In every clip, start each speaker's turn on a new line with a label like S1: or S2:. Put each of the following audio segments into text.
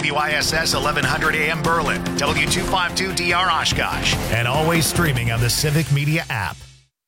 S1: WISS 1100 AM Berlin, W252DR Oshkosh, and always streaming on the Civic Media app.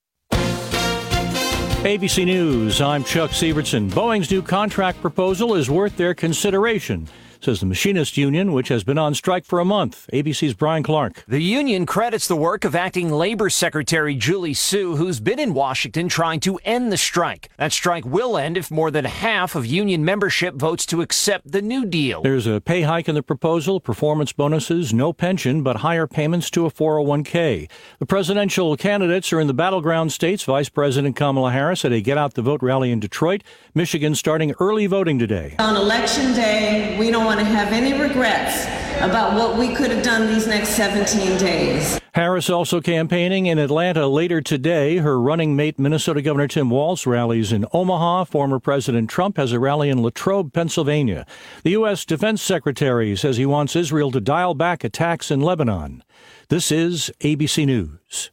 S2: ABC News, I'm Chuck Sievertson. Boeing's new contract proposal is worth their consideration, says the Machinist Union, which has been on strike for a month. ABC's Brian Clark.
S3: The union credits the work of Acting Labor Secretary Julie Su, who's been in Washington trying to end the strike. That strike will end if more than half of union membership votes to accept the new deal.
S2: There's a pay hike in the proposal, performance bonuses, no pension, but higher payments to a 401k. The presidential candidates are in the battleground states. Vice President Kamala Harris at a Get Out the Vote rally in Detroit. Michigan starting early voting today.
S4: On Election Day, we don't want to have any regrets about what we could have done these next 17 days.
S2: Harris also campaigning in Atlanta later today. Her running mate, Minnesota Governor Tim Walz, rallies in Omaha. Former President Trump has a rally in Latrobe, Pennsylvania. The U.S. Defense Secretary says he wants Israel to dial back attacks in Lebanon. This is ABC News.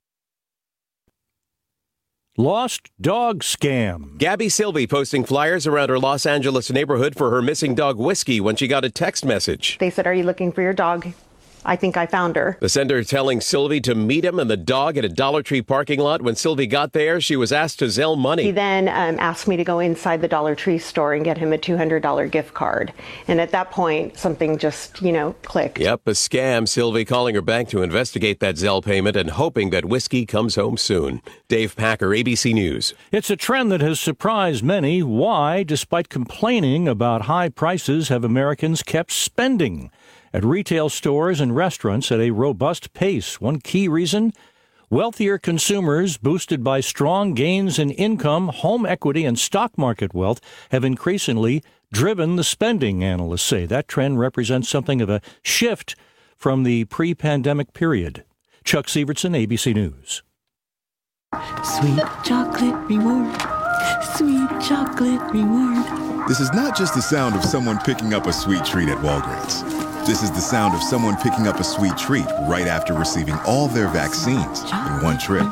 S2: Lost dog scam.
S5: Gabby Silvey posting flyers around her Los Angeles neighborhood for her missing dog Whiskey when she got a text message.
S6: They said, "Are you looking for your dog? I think I found her."
S5: The sender telling Silvey to meet him and the dog at a Dollar Tree parking lot. When Silvey got there, she was asked to Zelle money.
S6: He then asked me to go inside the Dollar Tree store and get him a $200 gift card. And at that point, something just, clicked.
S5: Yep, a scam. Silvey calling her bank to investigate that Zelle payment and hoping that Whiskey comes home soon. Dave Packer, ABC News.
S2: It's a trend that has surprised many. Why, despite complaining about high prices, have Americans kept spending at retail stores and restaurants at a robust pace? One key reason: wealthier consumers, boosted by strong gains in income, home equity, and stock market wealth, have increasingly driven the spending, analysts say. That trend represents something of a shift from the pre-pandemic period. Chuck Sievertson, ABC News.
S7: Sweet chocolate reward. Sweet chocolate reward.
S8: This is not just the sound of someone picking up a sweet treat at Walgreens. This is the sound of someone picking up a sweet treat right after receiving all their vaccines in one trip.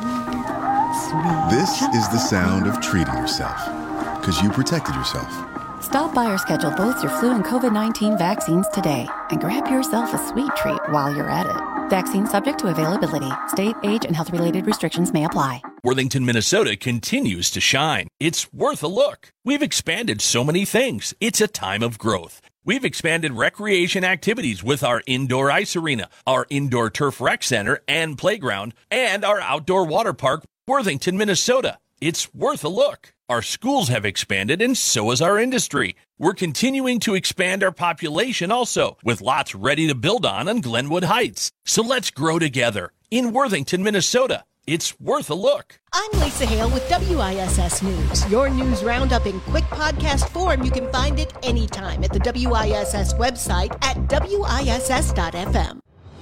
S8: This is the sound of treating yourself, because you protected yourself.
S7: Stop by or schedule both your flu and COVID-19 vaccines today and grab yourself a sweet treat while you're at it. Vaccine subject to availability. State, age, and health-related restrictions may apply.
S9: Worthington, Minnesota continues to shine. It's worth a look. We've expanded so many things. It's a time of growth. We've expanded recreation activities with our indoor ice arena, our indoor turf rec center and playground, and our outdoor water park, Worthington, Minnesota. It's worth a look. Our schools have expanded, and so has our industry. We're continuing to expand our population also, with lots ready to build on Glenwood Heights. So let's grow together in Worthington, Minnesota. It's worth a look.
S10: I'm Lisa Hale with WISS News. Your news roundup in quick podcast form. You can find it anytime at the WISS website at WISS.FM.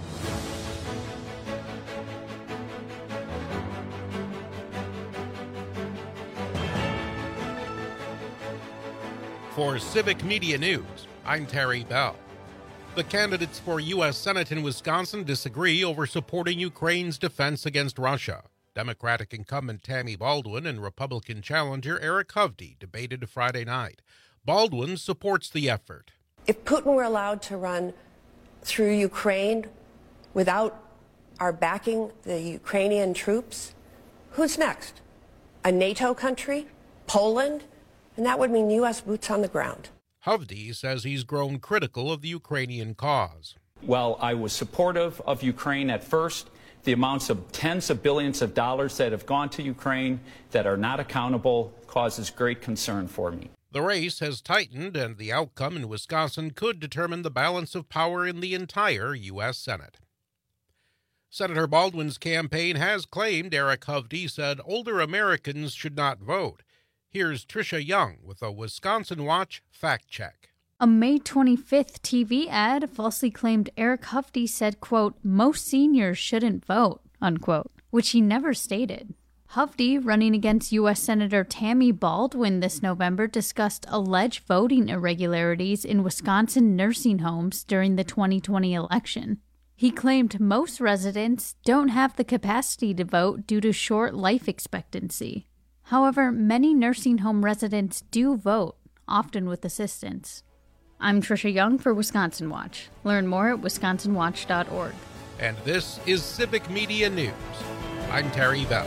S11: For Civic Media News, I'm Terry Bell. The candidates for U.S. Senate in Wisconsin disagree over supporting Ukraine's defense against Russia. Democratic incumbent Tammy Baldwin and Republican challenger Eric Hovde debated Friday night. Baldwin supports the effort.
S12: If Putin were allowed to run through Ukraine without our backing the Ukrainian troops, who's next? A NATO country? Poland? And that would mean U.S. boots on the ground.
S11: Hovde says he's grown critical of the Ukrainian cause.
S13: Well, I was supportive of Ukraine at first. The amounts of tens of billions of dollars that have gone to Ukraine that are not accountable causes great concern for me.
S11: The race has tightened, and the outcome in Wisconsin could determine the balance of power in the entire U.S. Senate. Senator Baldwin's campaign has claimed Eric Hovde said older Americans should not vote. Here's Tricia Young with a Wisconsin Watch fact check.
S14: A May 25th TV ad falsely claimed Eric Hovde said, quote, "most seniors shouldn't vote," unquote, which he never stated. Hovde, running against U.S. Senator Tammy Baldwin this November, discussed alleged voting irregularities in Wisconsin nursing homes during the 2020 election. He claimed most residents don't have the capacity to vote due to short life expectancy. However, many nursing home residents do vote, often with assistance. I'm Trisha Young for Wisconsin Watch. Learn more at wisconsinwatch.org.
S11: And this is Civic Media News. I'm Terry Bell.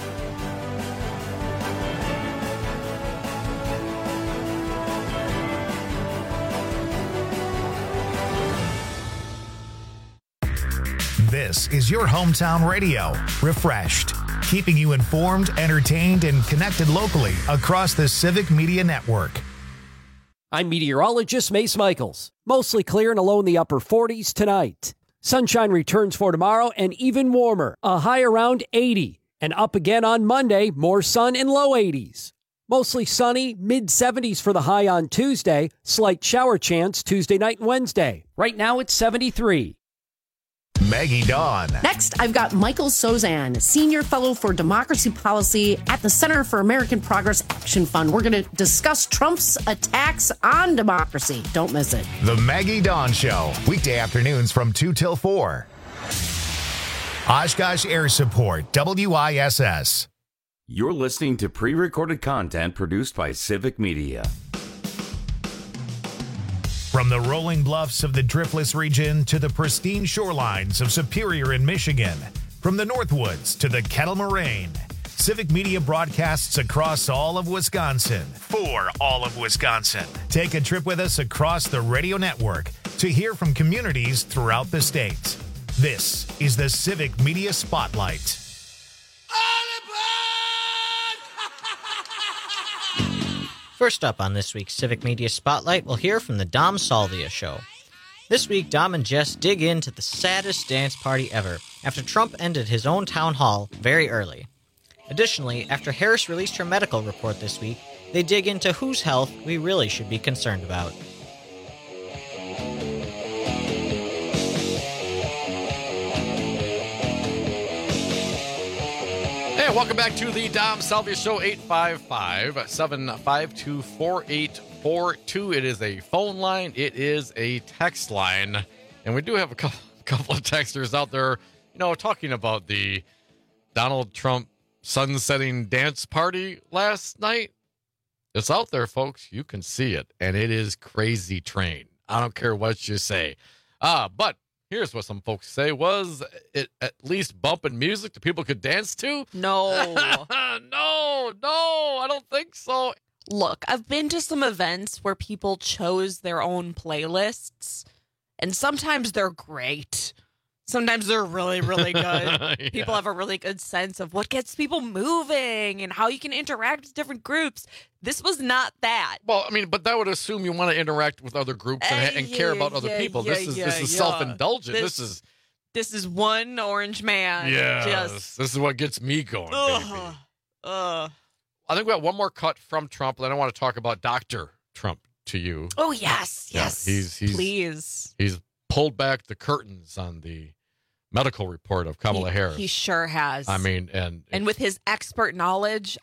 S1: This is your hometown radio, Refreshed, keeping you informed, entertained, and connected locally across the Civic Media Network.
S15: I'm meteorologist Mace Michaels. Mostly clear and a low in the upper 40s tonight. Sunshine returns for tomorrow and even warmer, a high around 80. And up again on Monday, more sun and low 80s. Mostly sunny, mid-70s for the high on Tuesday. Slight shower chance Tuesday night and Wednesday. Right now it's 73.
S1: Maggie Dawn.
S16: Next, I've got Michael Sozan, Senior Fellow for Democracy Policy at the Center for American Progress Action Fund. We're going to discuss Trump's attacks on democracy. Don't miss it.
S1: The Maggie Dawn Show, weekday afternoons from 2 till 4. Oshkosh Air Support, WISS.
S17: You're listening to pre-recorded content produced by Civic Media.
S1: From the rolling bluffs of the Driftless region to the pristine shorelines of Superior in Michigan, from the Northwoods to the Kettle Moraine, Civic Media broadcasts across all of Wisconsin for all of Wisconsin. Take a trip with us across the radio network to hear from communities throughout the state. This is the Civic Media Spotlight.
S18: First up on this week's Civic Media Spotlight, we'll hear from the Dom Salvia Show. This week, Dom and Jess dig into the saddest dance party ever after Trump ended his own town hall very early. Additionally, after Harris released her medical report this week, they dig into whose health we really should be concerned about.
S19: Hey, welcome back to the Dom Salvia Show, 855-752-4842. It is a phone line. It is a text line. And we do have a couple of texters out there, talking about the Donald Trump sunsetting dance party last night. It's out there, folks. You can see it. And it is crazy train. I don't care what you say. But here's what some folks say. Was it at least bumping music that people could dance to?
S20: No.
S19: No, I don't think so.
S20: Look, I've been to some events where people chose their own playlists, and sometimes they're great. Sometimes they're really, really good. Yeah. People have a really good sense of what gets people moving and how you can interact with different groups. This was not that.
S19: Well, I mean, but that would assume you want to interact with other groups and care about other people. This is self-indulgent. This is
S20: one orange man.
S19: Yes, this is what gets me going, baby. I think we got one more cut from Trump, and then I want to talk about Dr. Trump to you.
S20: Oh, yes. Please.
S19: He's pulled back the curtains on the medical report of Kamala Harris.
S20: He sure has.
S19: I mean, and
S20: with his expert knowledge,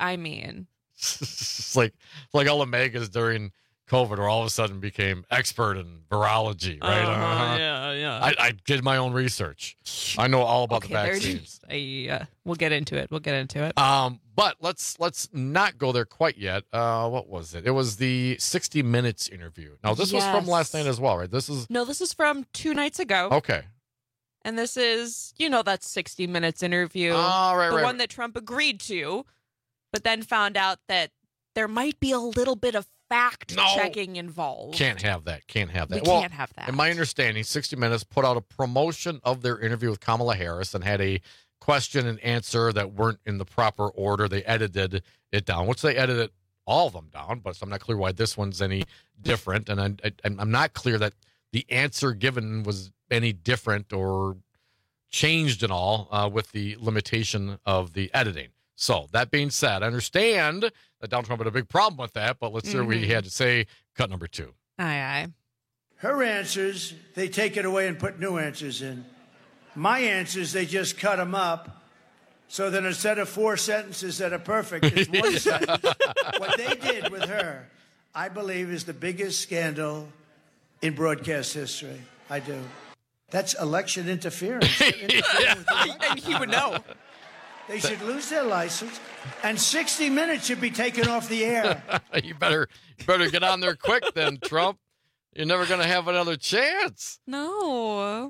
S19: it's like all the megas during COVID, where all of a sudden became expert in virology, right?
S20: Yeah.
S19: I did my own research. I know all about the vaccines.
S20: We'll get into it.
S19: But let's not go there quite yet. What was it? It was the 60 Minutes interview. Now, this was from last night as well, right?
S20: This is from 2 nights ago.
S19: Okay.
S20: And this is, that 60 Minutes interview.
S19: The
S20: one that Trump agreed to, but then found out that there might be a little bit of fact-checking involved.
S19: Can't have that.
S20: Can't have that.
S19: In my understanding, 60 Minutes put out a promotion of their interview with Kamala Harris and had a question and answer that weren't in the proper order. They edited it down, which they edited all of them down, but I'm not clear why this one's any different. And I'm not clear that the answer given was any different or changed at all with the limitation of the editing. So, that being said, I understand that Donald Trump had a big problem with that, but let's hear what he had to say. Cut number 2.
S20: Aye.
S21: Her answers, they take it away and put new answers in. My answers, they just cut them up. So that instead of 4 sentences that are perfect, it's 1 sentence. What they did with her, I believe, is the biggest scandal in broadcast history. I do. That's election interference.
S20: And he would know.
S21: They should lose their license, and 60 Minutes should be taken off the air.
S19: You better get on there quick then, Trump. You're never going to have another chance.
S20: No.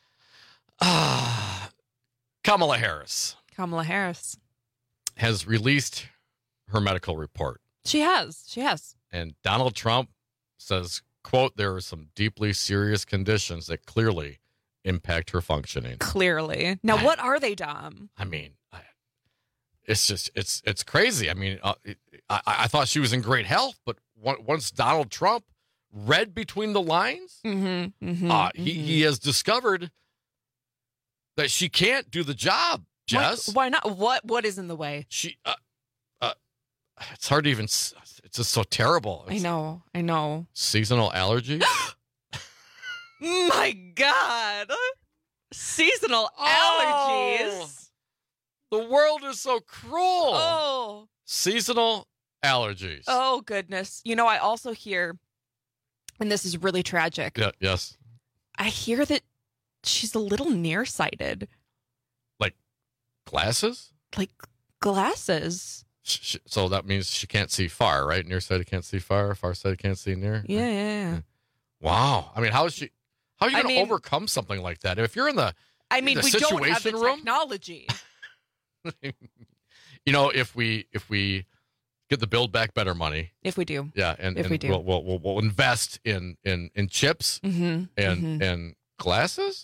S19: Kamala Harris has released her medical report.
S20: She has.
S19: And Donald Trump says, quote, there are some deeply serious conditions that clearly impact her functioning.
S20: Clearly. Now, what are they, Dom?
S19: I mean, it's just, it's crazy. I mean, I thought she was in great health, but once Donald Trump read between the lines, he has discovered that she can't do the job, Jess.
S20: Why not? What is in the way?
S19: She, it's hard to even, it's just so terrible.
S20: I know.
S19: Seasonal allergies?
S20: My God. Seasonal allergies.
S19: The world is so cruel.
S20: Oh.
S19: Seasonal allergies.
S20: Oh, goodness. You know, I also hear, and this is really tragic.
S19: Yeah, yes.
S20: I hear that she's a little nearsighted.
S19: Like glasses?
S20: Like glasses.
S19: So that means she can't see far, right? Nearsighted can't see far, farsighted can't see near.
S20: Yeah.
S19: Wow. I mean, how are you going to overcome something like that? If you're in the
S20: we don't have the technology.
S19: You know, if we get the Build Back Better money,
S20: if we do,
S19: yeah, and we do, we'll invest in chips and glasses.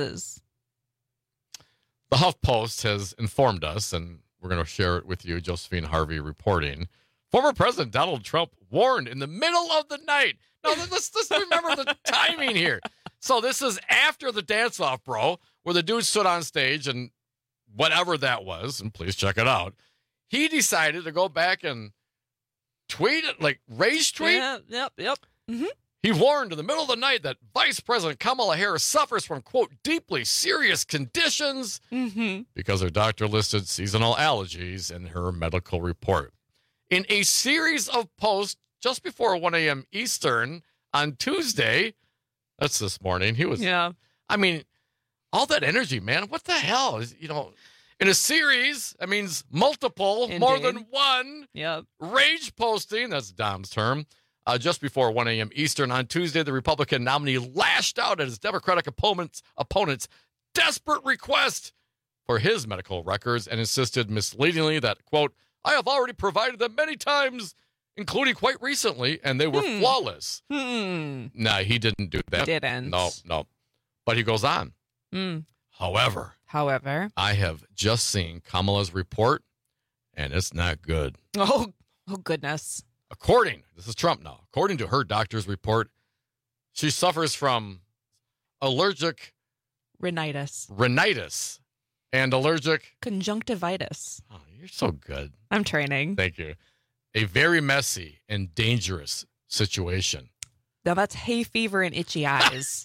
S19: The HuffPost has informed us, and we're going to share it with you. Josephine Harvey reporting. Former President Donald Trump warned in the middle of the night. Now, let's remember the timing here. So this is after the dance-off, bro, where the dude stood on stage and whatever that was, and please check it out, he decided to go back and tweet it, like rage tweet.
S20: Yeah, yep. Mm-hmm.
S19: He warned in the middle of the night that Vice President Kamala Harris suffers from, quote, deeply serious conditions because her doctor listed seasonal allergies in her medical report. In a series of posts just before 1 a.m. Eastern on Tuesday, that's this morning, he was, I mean, all that energy, man, what the hell? You know, in a series, that means multiple,
S20: Indeed.
S19: more than one,
S20: Yep.
S19: rage posting, that's Dom's term, just before 1 a.m. Eastern on Tuesday, the Republican nominee lashed out at his Democratic opponent's desperate request for his medical records and insisted misleadingly that, quote, I have already provided them many times, including quite recently, and they were flawless. Nah, he didn't do that.
S20: Didn't.
S19: No. But he goes on. However, I have just seen Kamala's report, and it's not good.
S20: Oh goodness.
S19: This is Trump now, according to her doctor's report, she suffers from allergic rhinitis and allergic
S20: conjunctivitis.
S19: Oh, you're so good.
S20: I'm training.
S19: Thank you. A very messy and dangerous situation.
S20: Now that's hay fever and itchy eyes.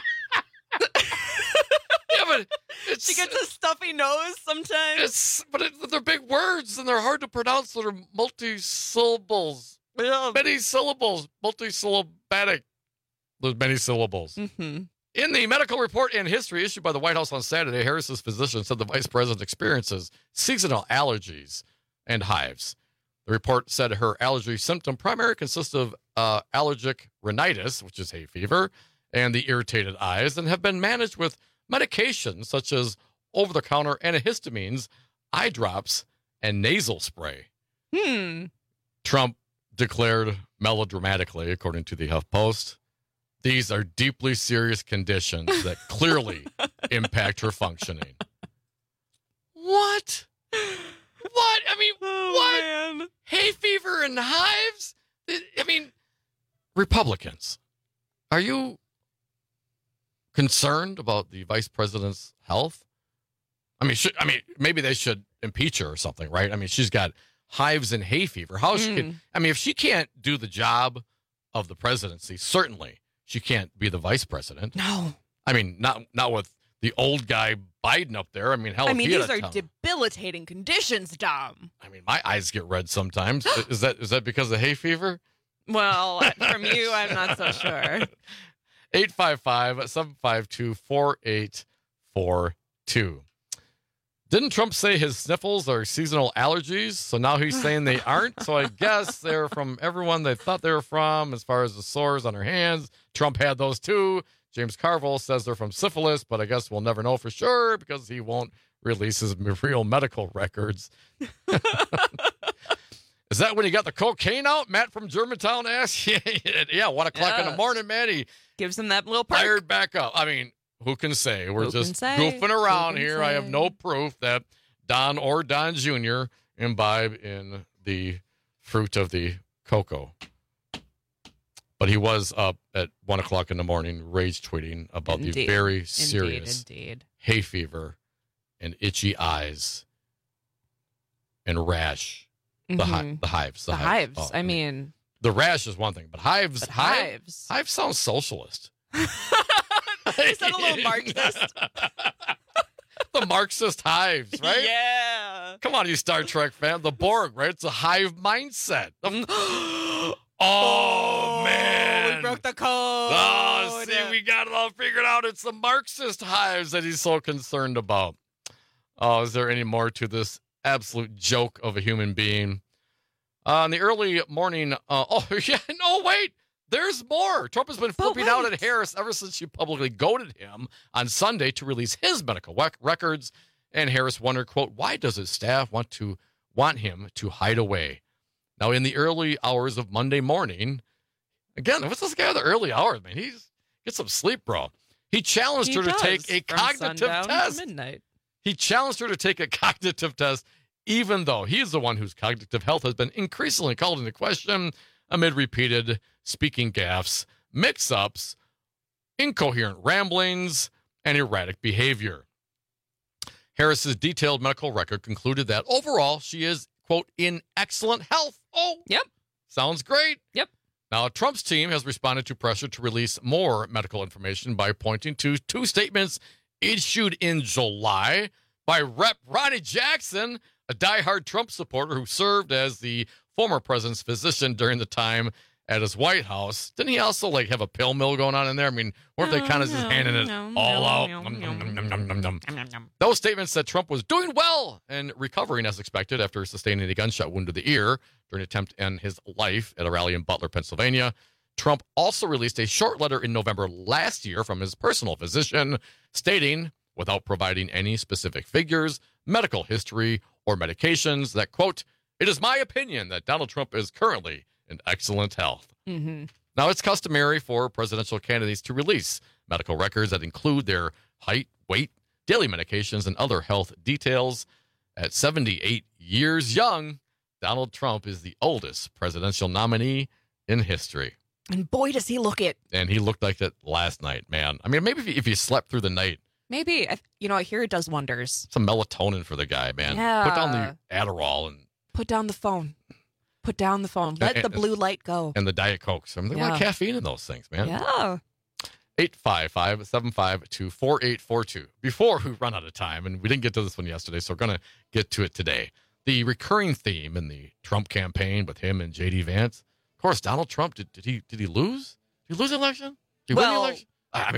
S19: Yeah, but
S20: she gets a stuffy nose sometimes.
S19: They're big words and they're hard to pronounce. They're multi-syllables.
S20: Yeah.
S19: Many syllables. Multisyllabatic. There's many syllables. In the medical report and history issued by the White House on Saturday, Harris's physician said the vice president experiences seasonal allergies and hives. The report said her allergy symptom primarily consists of allergic rhinitis, which is hay fever, and the irritated eyes, and have been managed with medications such as over-the-counter antihistamines, eye drops, and nasal spray. Trump declared melodramatically, according to the HuffPost, these are deeply serious conditions that clearly impact her functioning. What? I mean, what?
S20: Man.
S19: Hay fever and hives? I mean, Republicans, are you concerned about the vice president's health? I mean, maybe they should impeach her or something, right? I mean, she's got hives and hay fever. How she can? I mean, if she can't do the job of the presidency, certainly she can't be the vice president.
S20: No.
S19: I mean, not with the old guy Biden up there. I mean, hell,
S20: these are debilitating conditions, Dom.
S19: I mean, my eyes get red sometimes. Is that because of hay fever?
S20: Well, from you, I'm not so sure.
S19: 855-752-4842. Didn't Trump say his sniffles are seasonal allergies? So now he's saying they aren't. So I guess they're from everyone they thought they were from, as far as the sores on her hands. Trump had those too. James Carville says they're from syphilis, but I guess we'll never know for sure because he won't release his real medical records. Is that when he got the cocaine out? Matt from Germantown asked. Yeah, 1 o'clock in the morning, man. He
S20: gives him that little perk.
S19: Fired back up. I mean, who can say? We're just goofing around here. I have no proof that Don or Don Jr. imbibe in the fruit of the cocoa. But he was up at 1 o'clock in the morning rage tweeting about the very serious hay fever and itchy eyes and rash. The hives. The hives.
S20: Oh, I mean,
S19: the rash is one thing, but hives. Hives sounds socialist.
S20: Is that a little Marxist?
S19: The Marxist hives, right?
S20: Yeah.
S19: Come on, you Star Trek fan. The Borg, right? It's a hive mindset. Oh, man.
S20: We broke the code.
S19: Oh, see, we got it all figured out. It's the Marxist hives that he's so concerned about. Oh, is there any more to this absolute joke of a human being? In the early morning, wait. There's more. Trump has been flipping out at Harris ever since she publicly goaded him on Sunday to release his medical records. And Harris wondered, quote, why does his staff want him to hide away? Now, in the early hours of Monday morning, again, what's this guy in the early hours, man? Get some sleep, bro. He challenged her to take a cognitive test.
S20: Midnight.
S19: He challenged her to take a cognitive test, even though he's the one whose cognitive health has been increasingly called into question amid repeated speaking gaffes, mix-ups, incoherent ramblings, and erratic behavior. Harris's detailed medical record concluded that overall she is, quote, in excellent health. Oh,
S20: yep.
S19: Sounds great.
S20: Yep.
S19: Now, Trump's team has responded to pressure to release more medical information by pointing to two statements issued in July by Rep. Ronnie Jackson, a diehard Trump supporter who served as the former president's physician during the time at his White House. Didn't he also have a pill mill going on in there? I mean, weren't they kind of just handing it all out? Those statements said Trump was doing well and recovering as expected after sustaining a gunshot wound to the ear during an attempt to end his life at a rally in Butler, Pennsylvania. Trump also released a short letter in November last year from his personal physician stating, without providing any specific figures, medical history, or medications, that, quote, it is my opinion that Donald Trump is currently in excellent health.
S20: Mm-hmm.
S19: Now, it's customary for presidential candidates to release medical records that include their height, weight, daily medications, and other health details. At 78 years young, Donald Trump is the oldest presidential nominee in history.
S20: And boy, does he look it.
S19: And he looked like that last night, man. I mean, maybe if you slept through the night.
S20: Maybe. I hear it does wonders.
S19: Some melatonin for the guy, man.
S20: Yeah.
S19: Put down the Adderall and...
S20: Put down the phone. Put down the phone. Let the blue light go.
S19: And the Diet Cokes. I mean, there's a lot of caffeine in those things, man.
S20: Yeah.
S19: 855-752-4842. Before we run out of time, and we didn't get to this one yesterday, so we're going to get to it today. The recurring theme in the Trump campaign with him and J.D. Vance, of course, Donald Trump, did he lose? Did he lose the election? Did he win the election?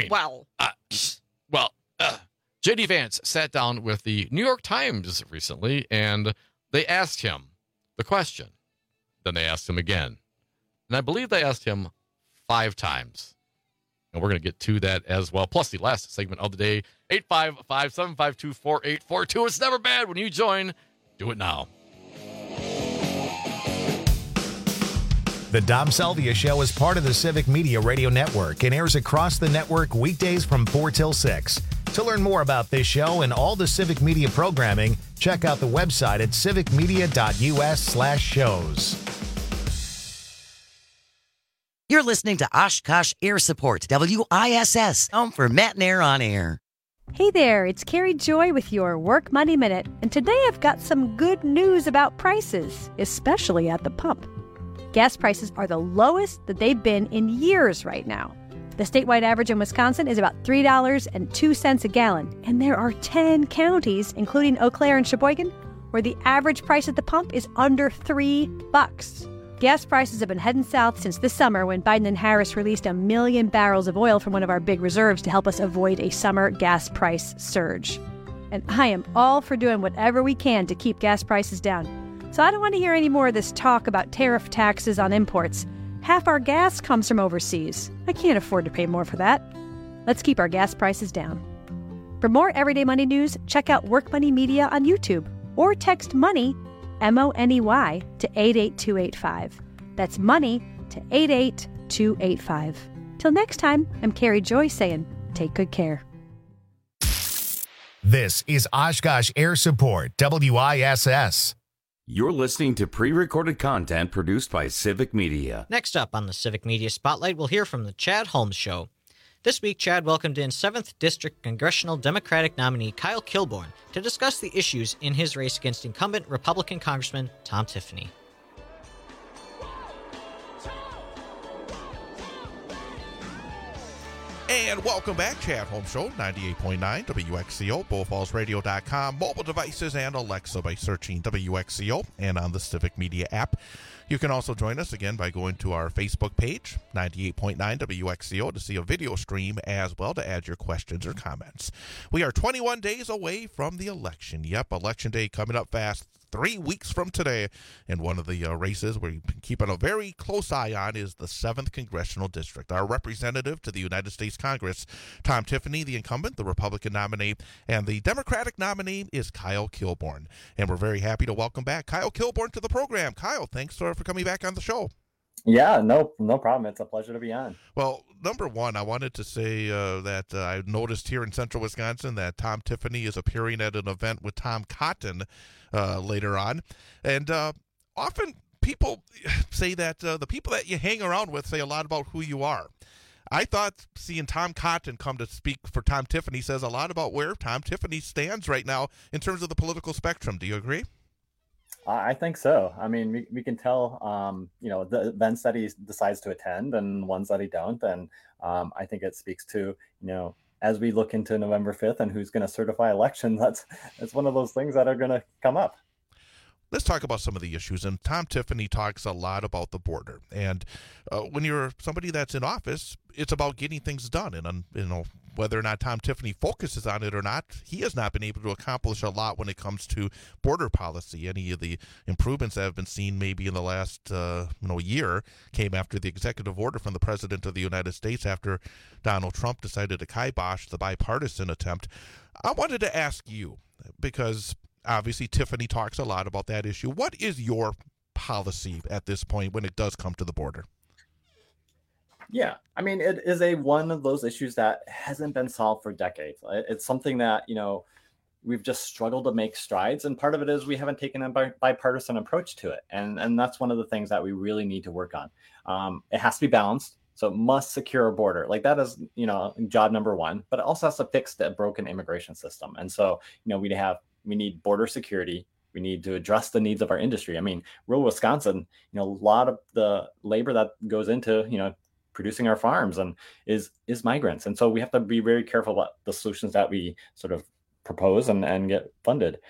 S19: J.D. Vance sat down with the New York Times recently, and they asked him the question. Then they asked him again. And I believe they asked him 5 times. And we're going to get to that as well. Plus the last segment of the day, 855-752-4842. It's never bad when you join. Do it now.
S1: The Dom Salvia Show is part of the Civic Media Radio Network and airs across the network weekdays from 4 till 6. To learn more about this show and all the Civic Media programming, check out the website at civicmedia.us/shows.
S3: You're listening to Oshkosh Air Support, WISS, home for Matt and Air on Air.
S22: Hey there, it's Carrie Joy with your Work Money Minute, and today I've got some good news about prices, especially at the pump. Gas prices are the lowest that they've been in years right now. The statewide average in Wisconsin is about $3.02 a gallon, and there are 10 counties, including Eau Claire and Sheboygan, where the average price at the pump is under $3. Gas prices have been heading south since this summer when Biden and Harris released 1 million barrels of oil from one of our big reserves to help us avoid a summer gas price surge. and I am all for doing whatever we can to keep gas prices down. So I don't want to hear any more of this talk about tariff taxes on imports. Half our gas comes from overseas. I can't afford to pay more for that. Let's keep our gas prices down. For more Everyday Money news, check out Work Money Media on YouTube or text MONEY, MONEY, to 88285. That's money to 88285. Till next time, I'm Carrie Joy saying, take good care.
S1: This is Oshkosh Air Support, WISS.
S17: You're listening to pre-recorded content produced by Civic Media.
S18: Next up on the Civic Media Spotlight, we'll hear from the Chad Holmes Show. This week, Chad welcomed in 7th District Congressional Democratic nominee Kyle Kilborn to discuss the issues in his race against incumbent Republican Congressman Tom Tiffany.
S4: And welcome back, Chad Holmes Show, 98.9 WXCO, BullFallsRadio.com, mobile devices, and Alexa by searching WXCO and on the Civic Media app. You can also join us again by going to our Facebook page, 98.9 WXCO, to see a video stream as well to add your questions or comments. We are 21 days away from the election. Yep, Election Day coming up fast. 3 weeks from today, and one of the races we're keeping a very close eye on is the 7th Congressional District. Our representative to the United States Congress, Tom Tiffany, the incumbent, the Republican nominee, and the Democratic nominee is Kyle Kilborn. And we're very happy to welcome back Kyle Kilborn to the program. Kyle, thanks for coming back on the show.
S6: Yeah, no problem. It's a pleasure to be on.
S4: Well, number one, I wanted to say that I noticed here in central Wisconsin that Tom Tiffany is appearing at an event with Tom Cotton later on. And often people say that the people that you hang around with say a lot about who you are. I thought seeing Tom Cotton come to speak for Tom Tiffany says a lot about where Tom Tiffany stands right now in terms of the political spectrum. Do you agree?
S6: I think so. I mean, we can tell, the events that he decides to attend and ones that he don't. And I think it speaks to, as we look into November 5th and who's going to certify election, that's one of those things that are going to come up.
S4: Let's talk about some of the issues. And Tom Tiffany talks a lot about the border. And when you're somebody that's in office, it's about getting things done. And, whether or not Tom Tiffany focuses on it or not, he has not been able to accomplish a lot when it comes to border policy. Any of the improvements that have been seen maybe in the last year came after the executive order from the President of the United States after Donald Trump decided to kibosh the bipartisan attempt. I wanted to ask you, because obviously Tiffany talks a lot about that issue. What is your policy at this point when it does come to the border?
S6: Yeah, I mean, it is one of those issues that hasn't been solved for decades. It's something that, we've just struggled to make strides. And part of it is we haven't taken a bipartisan approach to it. And that's one of the things that we really need to work on. It has to be balanced. So it must secure a border. Like that is, job number one, but it also has to fix the broken immigration system. And so, we need border security. We need to address the needs of our industry. I mean, rural Wisconsin, a lot of the labor that goes into, producing our farms and is migrants. And so we have to be very careful about the solutions that we sort of propose and get funded.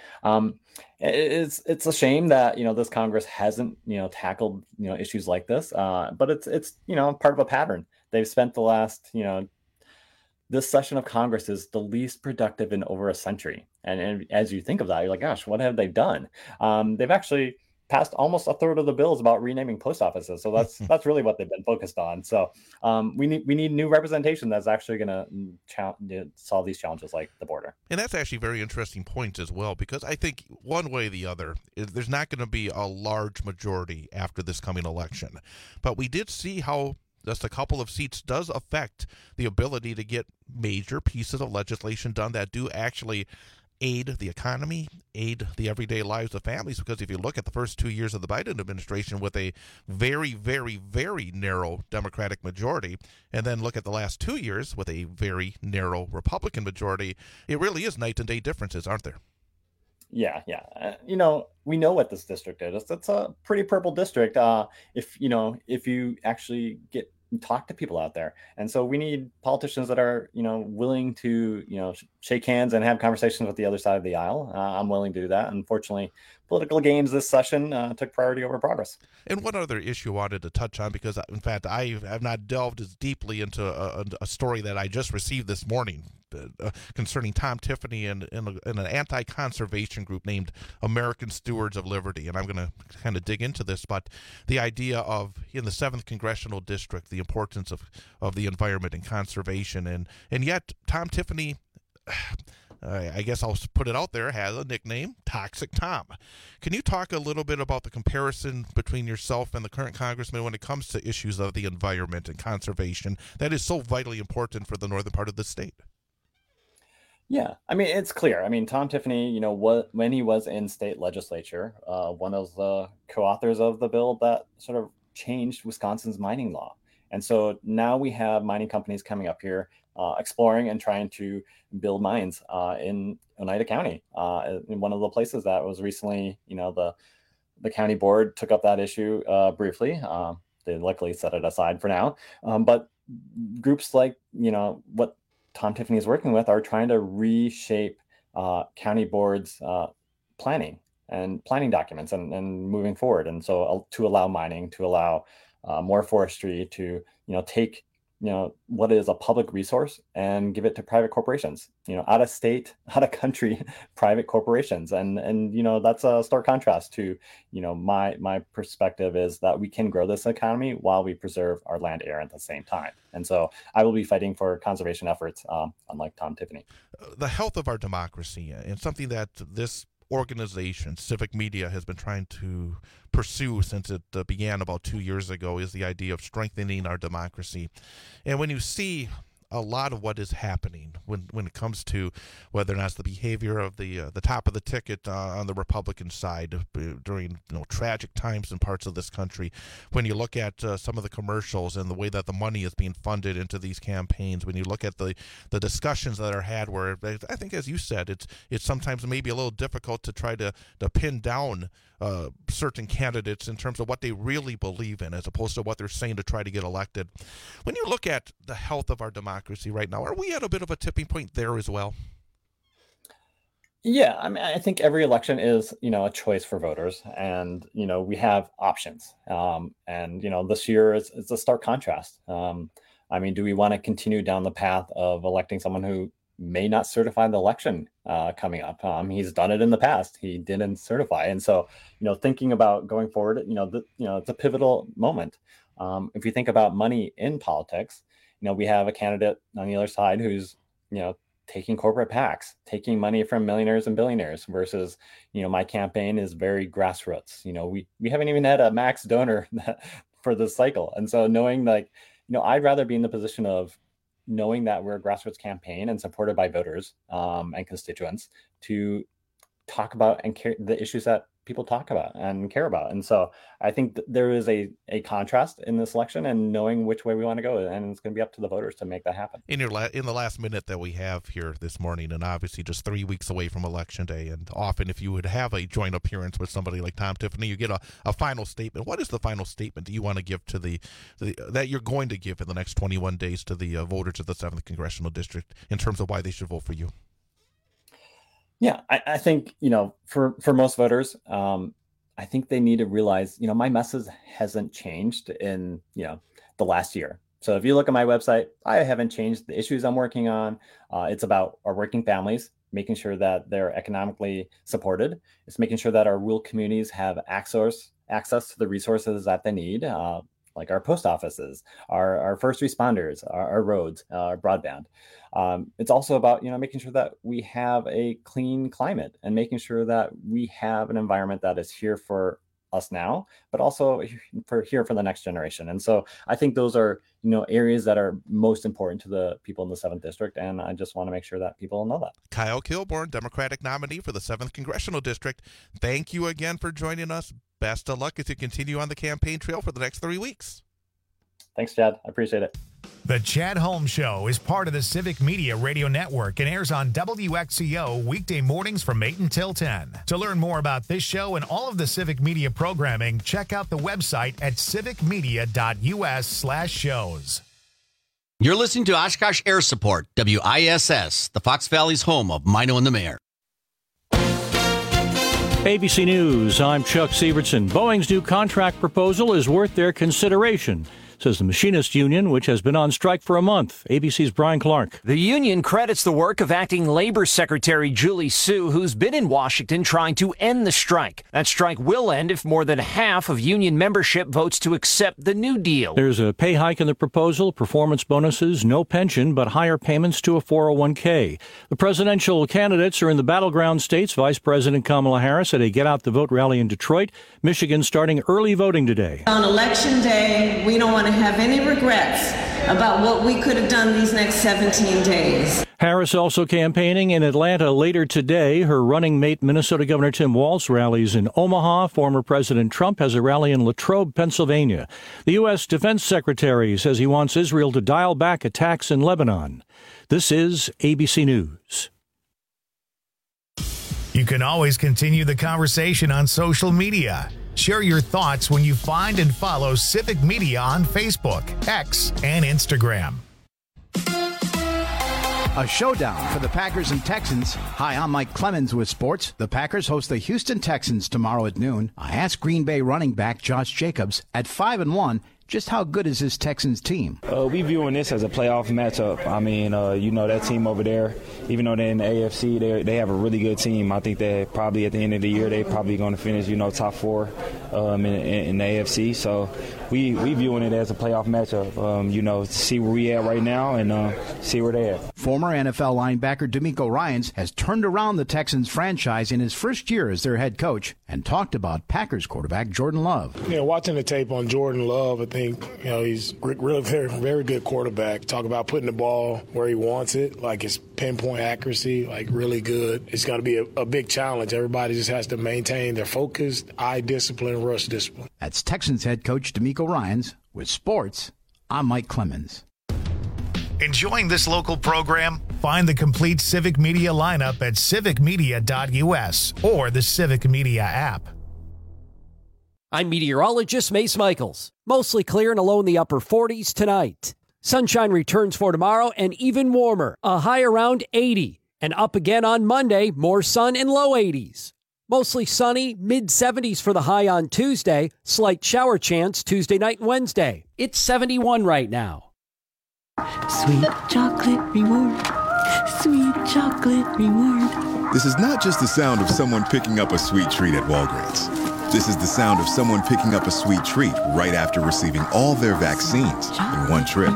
S6: It's a shame that, this Congress hasn't, tackled, issues like this. But it's part of a pattern. They've spent the last, this session of Congress is the least productive in over a century. And as you think of that, you're like, gosh, what have they done? They've actually passed almost a third of the bills about renaming post offices. So that's really what they've been focused on. So we need new representation that's actually going to solve these challenges like the border.
S4: And that's actually a very interesting point as well, because I think one way or the other, there's not going to be a large majority after this coming election. But we did see how just a couple of seats does affect the ability to get major pieces of legislation done that do actually aid the economy, aid the everyday lives of families. Because if you look at the first 2 years of the Biden administration with a very, very, very narrow Democratic majority, and then look at the last 2 years with a very narrow Republican majority, it really is night and day differences, aren't there?
S6: Yeah. We know what this district is. It's a pretty purple district. If you actually talk to people out there. And so we need politicians that are, willing to, shake hands and have conversations with the other side of the aisle. I'm willing to do that. Unfortunately, political games this session took priority over progress.
S4: And one other issue I wanted to touch on, because in fact I have not delved as deeply into a story that I just received this morning concerning Tom Tiffany and an anti-conservation group named American Stewards of Liberty. And I'm going to kind of dig into this, but the idea of, in the 7th Congressional District, the importance of the environment and conservation. And yet Tom Tiffany, I guess I'll put it out there, has a nickname, Toxic Tom. Can you talk a little bit about the comparison between yourself and the current congressman when it comes to issues of the environment and conservation that is so vitally important for the northern part of the state?
S6: Yeah, I mean, it's clear. I mean, Tom Tiffany, when he was in state legislature, one of the co-authors of the bill that sort of changed Wisconsin's mining law. And so now we have mining companies coming up here exploring and trying to build mines in Oneida County, in one of the places that was recently, the county board took up that issue briefly. They luckily set it aside for now. But groups like, what Tom Tiffany is working with are trying to reshape county boards' planning documents and moving forward. And so to allow mining, to allow more forestry, to, take what is a public resource and give it to private corporations, out of state, out of country, private corporations. And that's a stark contrast to, my perspective is that we can grow this economy while we preserve our land, air at the same time. And so I will be fighting for conservation efforts, unlike Tom Tiffany.
S4: The health of our democracy, and something that this organization, Civic Media, has been trying to pursue since it began about 2 years ago, is the idea of strengthening our democracy. And when you see a lot of what is happening when it comes to whether or not it's the behavior of the top of the ticket on the Republican side during tragic times in parts of this country, when you look at some of the commercials and the way that the money is being funded into these campaigns, when you look at the discussions that are had, where I think, as you said, it's sometimes maybe a little difficult to try to pin down certain candidates in terms of what they really believe in, as opposed to what they're saying to try to get elected. When you look at the health of our democracy right now, are we at a bit of a tipping point there as well?
S6: Yeah, I mean, I think every election is, a choice for voters, and we have options. And this year it's a stark contrast. I mean, do we want to continue down the path of electing someone who may not certify the election coming up? He's done it in the past. He didn't certify. And so, thinking about going forward, it's a pivotal moment. If you think about money in politics, we have a candidate on the other side who's, taking corporate PACs, taking money from millionaires and billionaires versus, my campaign is very grassroots. We haven't even had a max donor for this cycle. And so knowing I'd rather be in the position of knowing that we're a grassroots campaign and supported by voters and constituents to talk about and care the issues that people talk about and care about. And so I think there is a contrast in this election, and knowing which way we want to go, and it's going to be up to the voters to make that happen.
S4: In the last minute that we have here this morning, and obviously just 3 weeks away from Election Day, and often if you would have a joint appearance with somebody like Tom Tiffany, you get a final statement. What is the final statement that you want to give to that you're going to give in the next 21 days to the voters of the 7th Congressional District in terms of why they should vote for you?
S6: Yeah, I think, for most voters, I think they need to realize, my message hasn't changed in, the last year. So if you look at my website, I haven't changed the issues I'm working on. It's about our working families, making sure that they're economically supported. It's making sure that our rural communities have access to the resources that they need, like our post offices, our first responders, our roads, our broadband. It's also about, making sure that we have a clean climate and making sure that we have an environment that is here for us now, but also for the next generation. And so I think those are, areas that are most important to the people in the 7th District. And I just want to make sure that people know that.
S4: Kyle Kilborn, Democratic nominee for the 7th Congressional District. Thank you again for joining us. Best of luck as you continue on the campaign trail for the next 3 weeks.
S6: Thanks, Chad. I appreciate it.
S1: The Chad Holmes Show is part of the Civic Media Radio Network and airs on WXCO weekday mornings from 8 until 10. To learn more about this show and all of the Civic Media programming, check out the website at civicmedia.us/shows.
S2: You're listening to Oshkosh Air Support, WISS, the Fox Valley's home of Mino and the Mayor.
S5: ABC News, I'm Chuck Sievertson. Boeing's new contract proposal is worth their consideration, says the Machinist Union, which has been on strike for a month. ABC's Brian Clark.
S8: The union credits the work of Acting Labor Secretary Julie Su, who's been in Washington trying to end the strike. That strike will end if more than half of union membership votes to accept the new deal.
S5: There's a pay hike in the proposal, performance bonuses, no pension, but higher payments to a 401k. The presidential candidates are in the battleground states. Vice President Kamala Harris at a Get Out the Vote rally in Detroit. Michigan starting early voting today.
S23: On Election Day, we don't want to have any regrets about what we could have done these next 17 days.
S5: Harris also campaigning in Atlanta later today. Her running mate, Minnesota Governor Tim Walz, rallies in Omaha. Former President Trump has a rally in Latrobe, Pennsylvania. The U.S. Defense Secretary says he wants Israel to dial back attacks in Lebanon. This is ABC News.
S1: You can always continue the conversation on social media. Share your thoughts when you find and follow Civic Media on Facebook, X, and Instagram.
S24: A showdown for the Packers and Texans. Hi, I'm Mike Clemens with sports. The Packers host the Houston Texans tomorrow at noon. I asked Green Bay running back Josh Jacobs at 5-1, just how good is this Texans team?
S25: We viewing this as a playoff matchup. I mean, that team over there, even though they're in the AFC, they have a really good team. I think that probably at the end of the year, they're probably going to finish, top 4 in the AFC. So we viewing it as a playoff matchup, see where we at right now and see where they at.
S24: Former NFL linebacker DeMeco Ryans has turned around the Texans franchise in his first year as their head coach and talked about Packers quarterback Jordan Love.
S26: Watching the tape on Jordan Love, I think, he's really very, very good quarterback. Talk about putting the ball where he wants it, like his pinpoint accuracy, like really good. It's going to be a big challenge. Everybody just has to maintain their focus, eye discipline, rush discipline.
S24: That's Texans head coach DeMeco Ryans. With sports, I'm Mike Clemens.
S1: Enjoying this local program? Find the complete Civic Media lineup at civicmedia.us or the Civic Media app.
S15: I'm meteorologist Mace Michaels. Mostly clear and a low in the upper 40s tonight. Sunshine returns for tomorrow and even warmer, a high around 80. And up again on Monday, more sun and low 80s. Mostly sunny, mid-70s for the high on Tuesday. Slight shower chance Tuesday night and Wednesday. It's 71 right now.
S27: Sweet chocolate reward. Sweet chocolate reward.
S28: This is not just the sound of someone picking up a sweet treat at Walgreens. This is the sound of someone picking up a sweet treat right after receiving all their vaccines in one trip.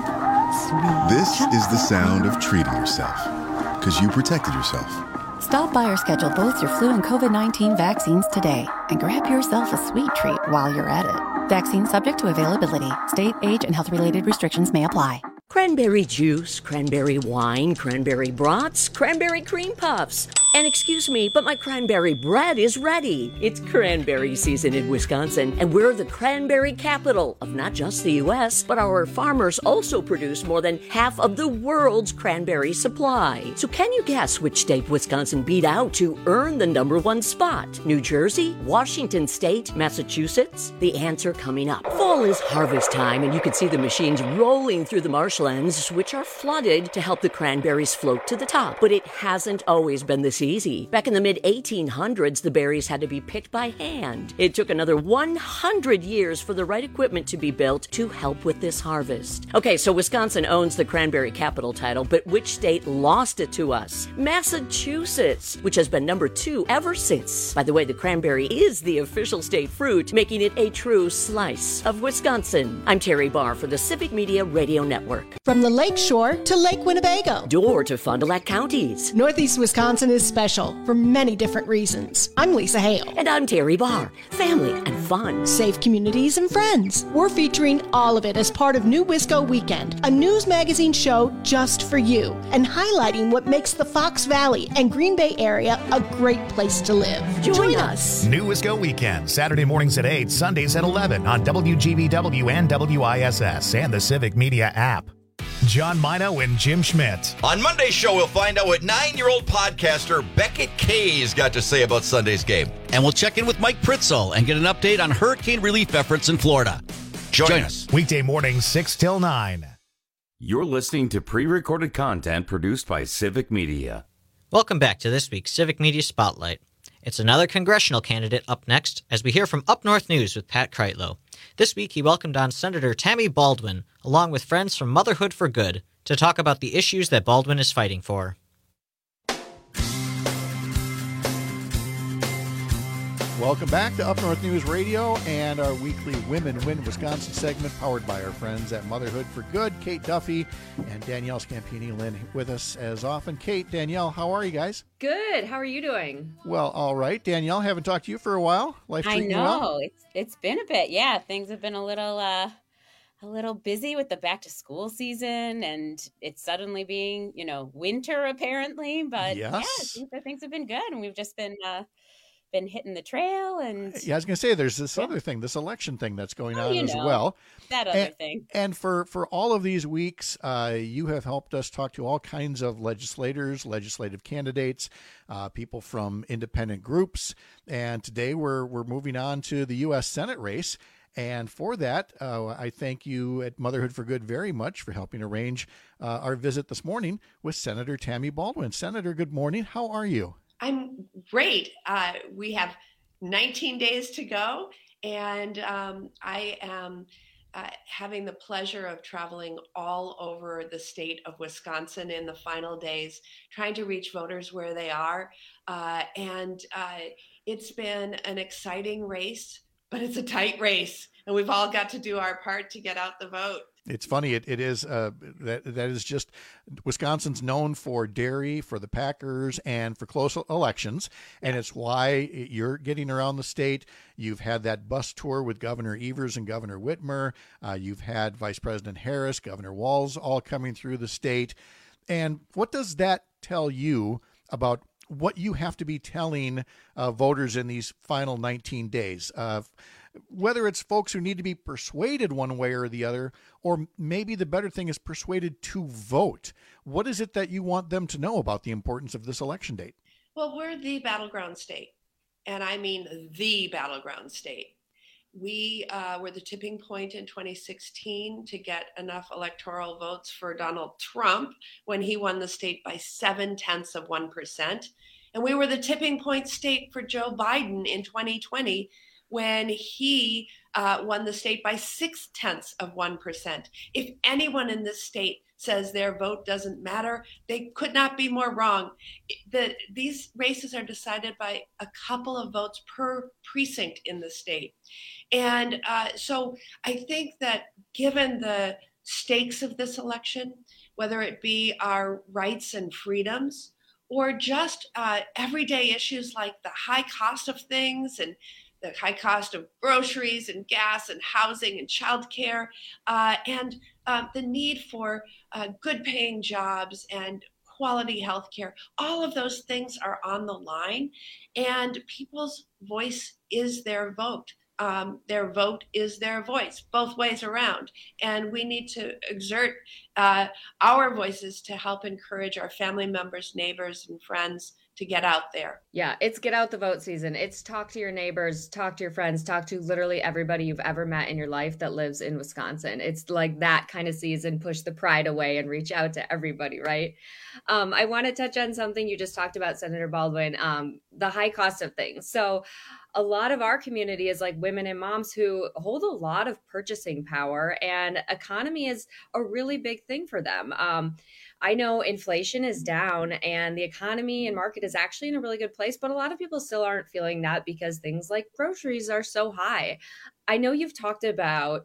S28: This is the sound of treating yourself, because you protected yourself.
S7: Stop by or schedule both your flu and COVID-19 vaccines today and grab yourself a sweet treat while you're at it. Vaccine subject to availability. State, age, and health-related restrictions may apply.
S29: Cranberry juice, cranberry wine, cranberry brats, cranberry cream puffs. And excuse me, but my cranberry bread is ready. It's cranberry season in Wisconsin, and we're the cranberry capital of not just the U.S., but our farmers also produce more than half of the world's cranberry supply. So can you guess which state Wisconsin beat out to earn the #1 spot? New Jersey, Washington State, Massachusetts? The answer coming up. Fall is harvest time, and you can see the machines rolling through the marshlands, which are flooded to help the cranberries float to the top. But it hasn't always been this easy. Back in the mid-1800s, the berries had to be picked by hand. It took another 100 years for the right equipment to be built to help with this harvest. Okay, so Wisconsin owns the cranberry capital title, but which state lost it to us? Massachusetts, which has been #2 ever since. By the way, the cranberry is the official state fruit, making it a true slice of Wisconsin. I'm Terry Barr for the Civic Media Radio Network.
S10: From the Lake Shore to Lake Winnebago.
S29: Door to Fond du Lac counties.
S10: Northeast Wisconsin is special for many different reasons. I'm Lisa Hale.
S29: And I'm Terry Barr. Family and fun.
S10: Safe communities and friends. We're featuring all of it as part of New Wisco Weekend, a news magazine show just for you, and highlighting what makes the Fox Valley and Green Bay area a great place to live. Join us.
S1: New Wisco Weekend, Saturday mornings at 8, Sundays at 11 on WGBW and WISS and the Civic Media app. John Mino and Jim Schmidt.
S2: On Monday's show, we'll find out what 9-year-old podcaster Beckett Kay's got to say about Sunday's game. And we'll check in with Mike Pritzel and get an update on hurricane relief efforts in Florida. Join us.
S1: Weekday mornings, 6 till 9.
S17: You're listening to pre-recorded content produced by Civic Media.
S18: Welcome back to this week's Civic Media Spotlight. It's another congressional candidate up next as we hear from Up North News with Pat Kreitlow. This week he welcomed on Senator Tammy Baldwin, along with friends from Motherhood for Good, to talk about the issues that Baldwin is fighting for.
S9: Welcome back to Up North News Radio and our weekly Women Win Wisconsin segment powered by our friends at Motherhood for Good. Kate Duffy and Danielle Scampini-Lynn with us as often. Kate, Danielle, how are you guys?
S11: Good. How are you doing?
S9: Well, all right. Danielle, haven't talked to you for a while. Life treating you well?
S11: It's been a bit. Yeah, things have been a little busy with the back to school season, and it's suddenly being, winter apparently. But
S9: yes.
S11: Yeah, things have been good, and we've just been hitting the trail. And
S9: yeah, I was going to say there's this other thing, this election thing that's going on as well.
S11: That other thing.
S9: And for all of these weeks, you have helped us talk to all kinds of legislators, legislative candidates, people from independent groups. And today we're moving on to the U.S. Senate race. And for that, I thank you at Motherhood for Good very much for helping arrange our visit this morning with Senator Tammy Baldwin. Senator, good morning. How are you?
S12: I'm great. We have 19 days to go, and I am having the pleasure of traveling all over the state of Wisconsin in the final days, trying to reach voters where they are. And it's been an exciting race, but it's a tight race, and we've all got to do our part to get out the vote.
S9: It's funny. It is that is just Wisconsin's known for dairy, for the Packers, and for close elections, and it's why you're getting around the state. You've had that bus tour with Governor Evers and Governor Whitmer. You've had Vice President Harris, Governor Walz, all coming through the state. And what does that tell you about what you have to be telling voters in these final 19 days? Whether it's folks who need to be persuaded one way or the other, or maybe the better thing is persuaded to vote. What is it that you want them to know about the importance of this election date?
S12: Well, we're the battleground state, and I mean the battleground state. We were the tipping point in 2016 to get enough electoral votes for Donald Trump when he won the state by 0.7%. And we were the tipping point state for Joe Biden in 2020 when he won the state by 0.6%. If anyone in this state says their vote doesn't matter, they could not be more wrong. These races are decided by a couple of votes per precinct in the state. And so I think that given the stakes of this election, whether it be our rights and freedoms, or just everyday issues like the high cost of things and the high cost of groceries and gas and housing and childcare, and the need for good paying jobs and quality healthcare. All of those things are on the line, and people's voice is their vote. Their vote is their voice, both ways around. And we need to exert our voices to help encourage our family members, neighbors, and friends to get out there.
S11: Yeah, it's get out the vote season. It's talk to your neighbors, talk to your friends, talk to literally everybody you've ever met in your life that lives in Wisconsin. It's like that kind of season, push the pride away and reach out to everybody, right? I want to touch on something you just talked about, Senator Baldwin, the high cost of things. So a lot of our community is like women and moms who hold a lot of purchasing power, and economy is a really big thing for them. I know inflation is down and the economy and market is actually in a really good place, but a lot of people still aren't feeling that because things like groceries are so high. I know you've talked about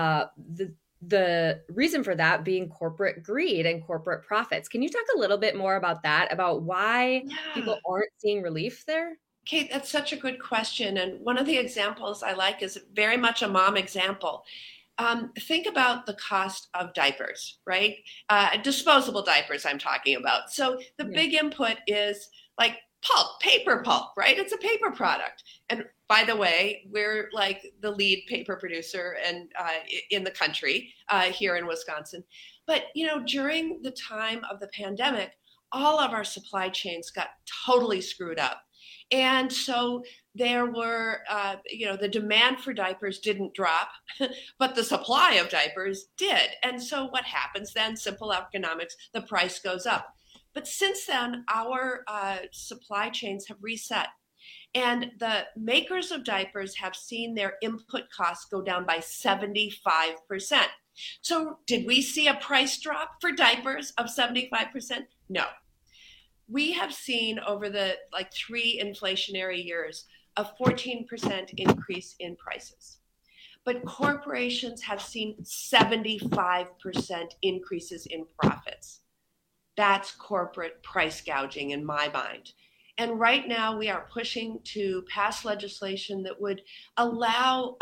S11: the reason for that being corporate greed and corporate profits. Can you talk a little bit more about that, about why people aren't seeing relief there?
S12: Kate, that's such a good question. And one of the examples I like is very much a mom example. Think about the cost of diapers, right? Disposable diapers I'm talking about. So the big input is like pulp, paper pulp, right? It's a paper product. And by the way, we're like the lead paper producer and in the country here in Wisconsin. But, during the time of the pandemic, all of our supply chains got totally screwed up. And so there were, the demand for diapers didn't drop, but the supply of diapers did. And so what happens then? Simple economics, the price goes up. But since then, our supply chains have reset. And the makers of diapers have seen their input costs go down by 75%. So did we see a price drop for diapers of 75%? No. We have seen over the 3 inflationary years a 14% increase in prices. But corporations have seen 75% increases in profits. That's corporate price gouging in my mind. And right now we are pushing to pass legislation that would allow,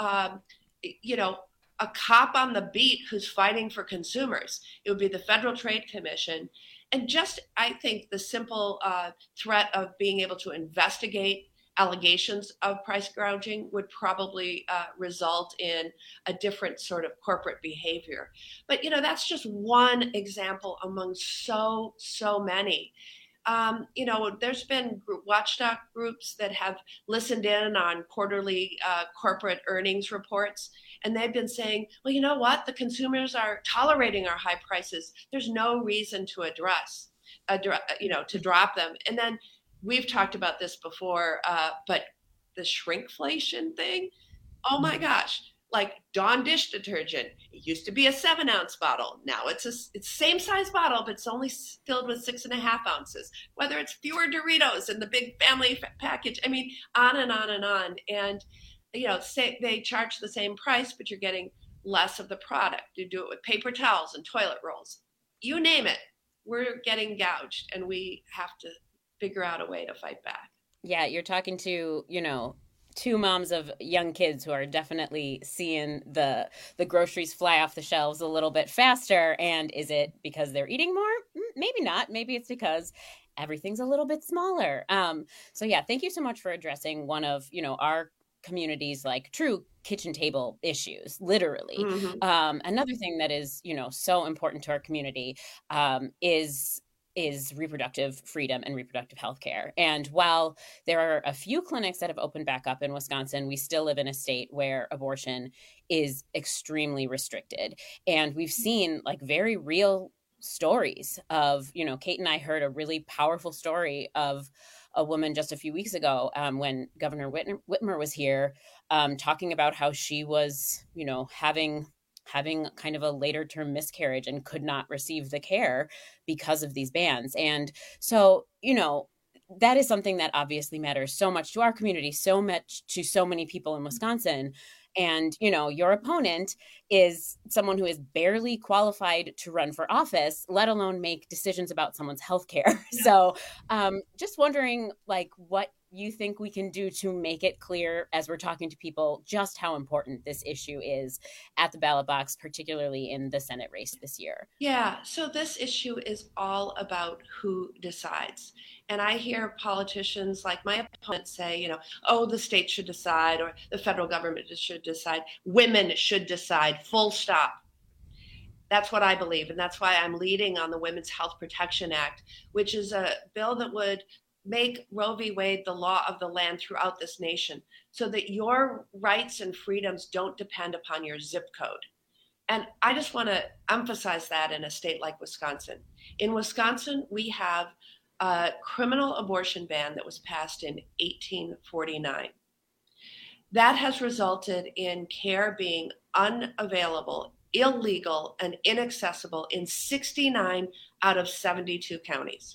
S12: a cop on the beat who's fighting for consumers. It would be the Federal Trade Commission. And just, I think, the simple threat of being able to investigate allegations of price gouging would probably result in a different sort of corporate behavior. But, that's just one example among so many. There's been watchdog groups that have listened in on quarterly corporate earnings reports, and they've been saying, well, you know what? The consumers are tolerating our high prices. There's no reason to to drop them. And then we've talked about this before, but the shrinkflation thing, oh my gosh. Like Dawn dish detergent, it used to be a 7-ounce bottle. Now it's same size bottle, but it's only filled with 6.5 ounces. Whether it's fewer Doritos in the big family package, I mean, on and on and on. And say they charge the same price, but you're getting less of the product. You do it with paper towels and toilet rolls. You name it, we're getting gouged, and we have to figure out a way to fight back.
S3: Yeah, you're talking to, two moms of young kids who are definitely seeing the groceries fly off the shelves a little bit faster. And is it because they're eating more? Maybe not. Maybe it's because everything's a little bit smaller. So yeah, thank you so much for addressing one of, our community's true kitchen table issues, literally. Mm-hmm. Another thing that is, so important to our community is reproductive freedom and reproductive health care. And while there are a few clinics that have opened back up in Wisconsin, we still live in a state where abortion is extremely restricted. And we've seen very real stories of, Kate and I heard a really powerful story of a woman just a few weeks ago when Governor Whitmer was here talking about how she was, having kind of a later term miscarriage and could not receive the care because of these bans. And so, that is something that obviously matters so much to our community, so much to so many people in Wisconsin. And, your opponent is someone who is barely qualified to run for office, let alone make decisions about someone's health care. So just wondering what you think we can do to make it clear as we're talking to people just how important this issue is at the ballot box, particularly in the Senate race this year.
S12: Yeah, so this issue is all about who decides. And I hear politicians like my opponent say, the state should decide, or the federal government should decide, women should decide, full stop. That's what I believe. And that's why I'm leading on the Women's Health Protection Act, which is a bill that would make Roe v. Wade the law of the land throughout this nation, so that your rights and freedoms don't depend upon your zip code. And I just want to emphasize that in a state like Wisconsin. In Wisconsin, we have a criminal abortion ban that was passed in 1849. That has resulted in care being unavailable, illegal, and inaccessible in 69 out of 72 counties.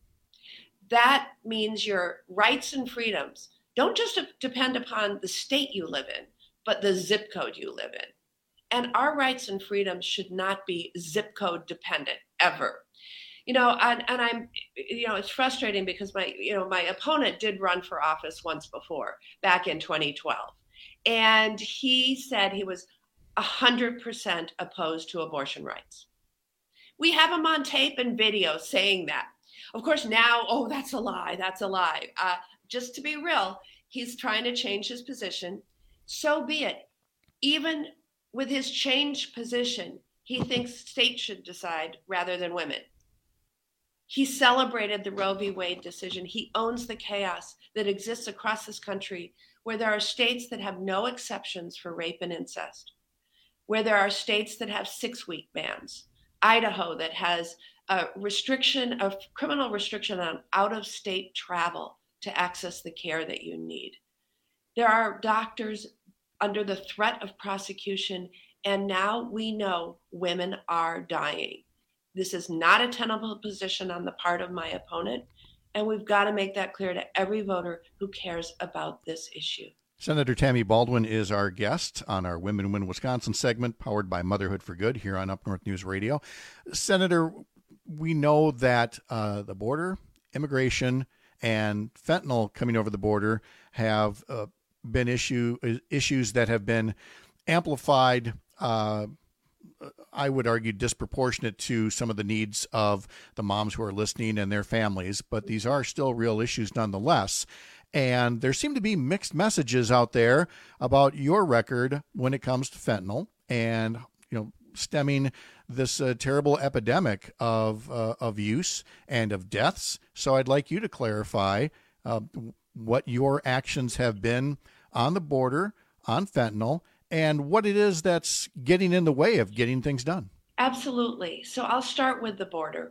S12: That means your rights and freedoms don't just depend upon the state you live in, but the zip code you live in. And our rights and freedoms should not be zip code dependent ever. And I'm, it's frustrating because my opponent did run for office once before, back in 2012. And he said he was 100% opposed to abortion rights. We have him on tape and video saying that. Of course, now, that's a lie. That's a lie. Just to be real, he's trying to change his position. So be it. Even with his changed position, he thinks states should decide rather than women. He celebrated the Roe v. Wade decision. He owns the chaos that exists across this country, where there are states that have no exceptions for rape and incest, where there are states that have 6-week bans, Idaho that has a criminal restriction on out-of-state travel to access the care that you need. There are doctors under the threat of prosecution, and now we know women are dying. This is not a tenable position on the part of my opponent, and we've got to make that clear to every voter who cares about this issue.
S9: Senator Tammy Baldwin is our guest on our Women Win Wisconsin segment, powered by Motherhood for Good here on Up North News Radio. Senator, we know that the border, immigration, and fentanyl coming over the border have been issues that have been amplified, I would argue disproportionate to some of the needs of the moms who are listening and their families, but these are still real issues nonetheless. And there seem to be mixed messages out there about your record when it comes to fentanyl and, stemming this terrible epidemic of use and of deaths. So I'd like you to clarify what your actions have been on the border, on fentanyl, and what it is that's getting in the way of getting things done.
S12: Absolutely. So I'll start with the border.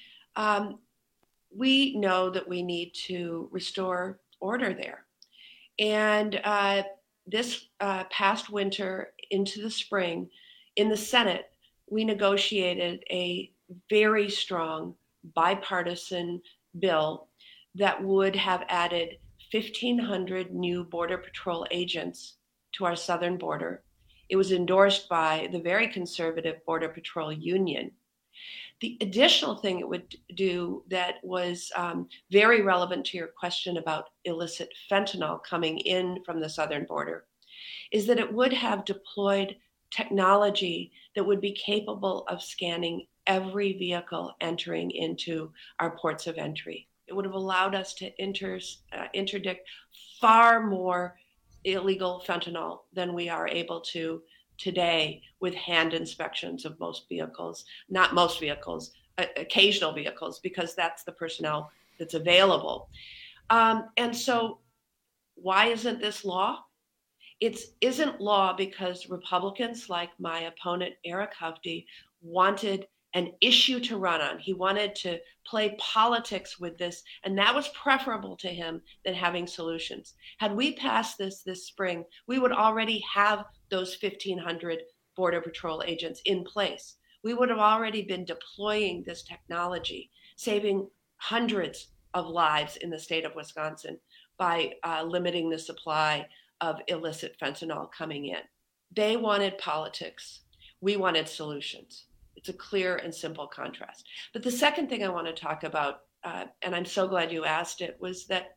S12: We know that we need to restore order there. And this past winter into the spring, in the Senate, we negotiated a very strong bipartisan bill that would have added 1,500 new Border Patrol agents to our southern border. It was endorsed by the very conservative Border Patrol Union. The additional thing it would do that was very relevant to your question about illicit fentanyl coming in from the southern border is that it would have deployed technology that would be capable of scanning every vehicle entering into our ports of entry. It would have allowed us to interdict far more illegal fentanyl than we are able to today with hand inspections of most vehicles, not most vehicles, occasional vehicles, because that's the personnel that's available. And so why isn't this law? It isn't law because Republicans like my opponent, Eric Hufty, wanted an issue to run on. He wanted to play politics with this, and that was preferable to him than having solutions. Had we passed this spring, we would already have those 1,500 Border Patrol agents in place. We would have already been deploying this technology, saving hundreds of lives in the state of Wisconsin by limiting the supply of illicit fentanyl coming in. They wanted politics. We wanted solutions. It's a clear and simple contrast. But the second thing I want to talk about, and I'm so glad you asked it, was that,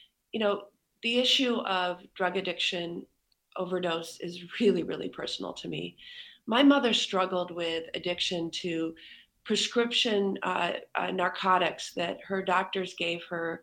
S12: the issue of drug addiction, overdose is really, really personal to me. My mother struggled with addiction to prescription narcotics that her doctors gave her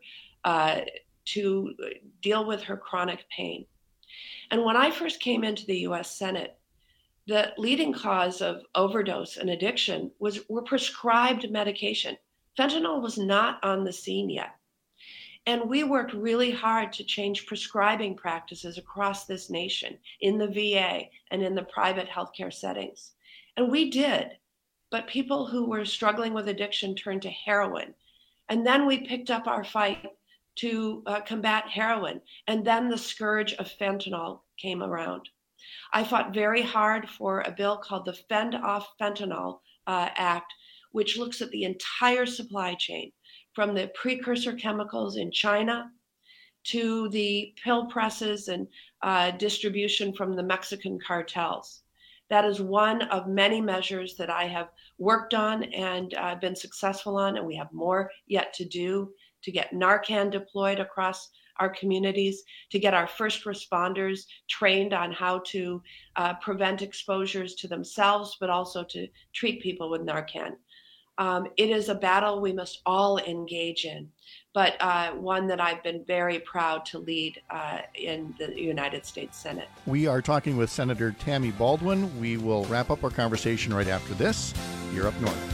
S12: to deal with her chronic pain. And when I first came into the U.S. Senate, the leading cause of overdose and addiction were prescribed medication. Fentanyl was not on the scene yet. And we worked really hard to change prescribing practices across this nation in the VA and in the private healthcare settings. And we did, but people who were struggling with addiction turned to heroin. And then we picked up our fight to combat heroin. And then the scourge of fentanyl came around. I fought very hard for a bill called the Fend Off Fentanyl Act, which looks at the entire supply chain, from the precursor chemicals in China to the pill presses and distribution from the Mexican cartels. That is one of many measures that I have worked on and been successful on, and we have more yet to do to get Narcan deployed across our communities, to get our first responders trained on how to prevent exposures to themselves, but also to treat people with Narcan. It is a battle we must all engage in, but one that I've been very proud to lead in the United States Senate.
S9: We are talking with Senator Tammy Baldwin. We will wrap up our conversation right after this. You're Up North.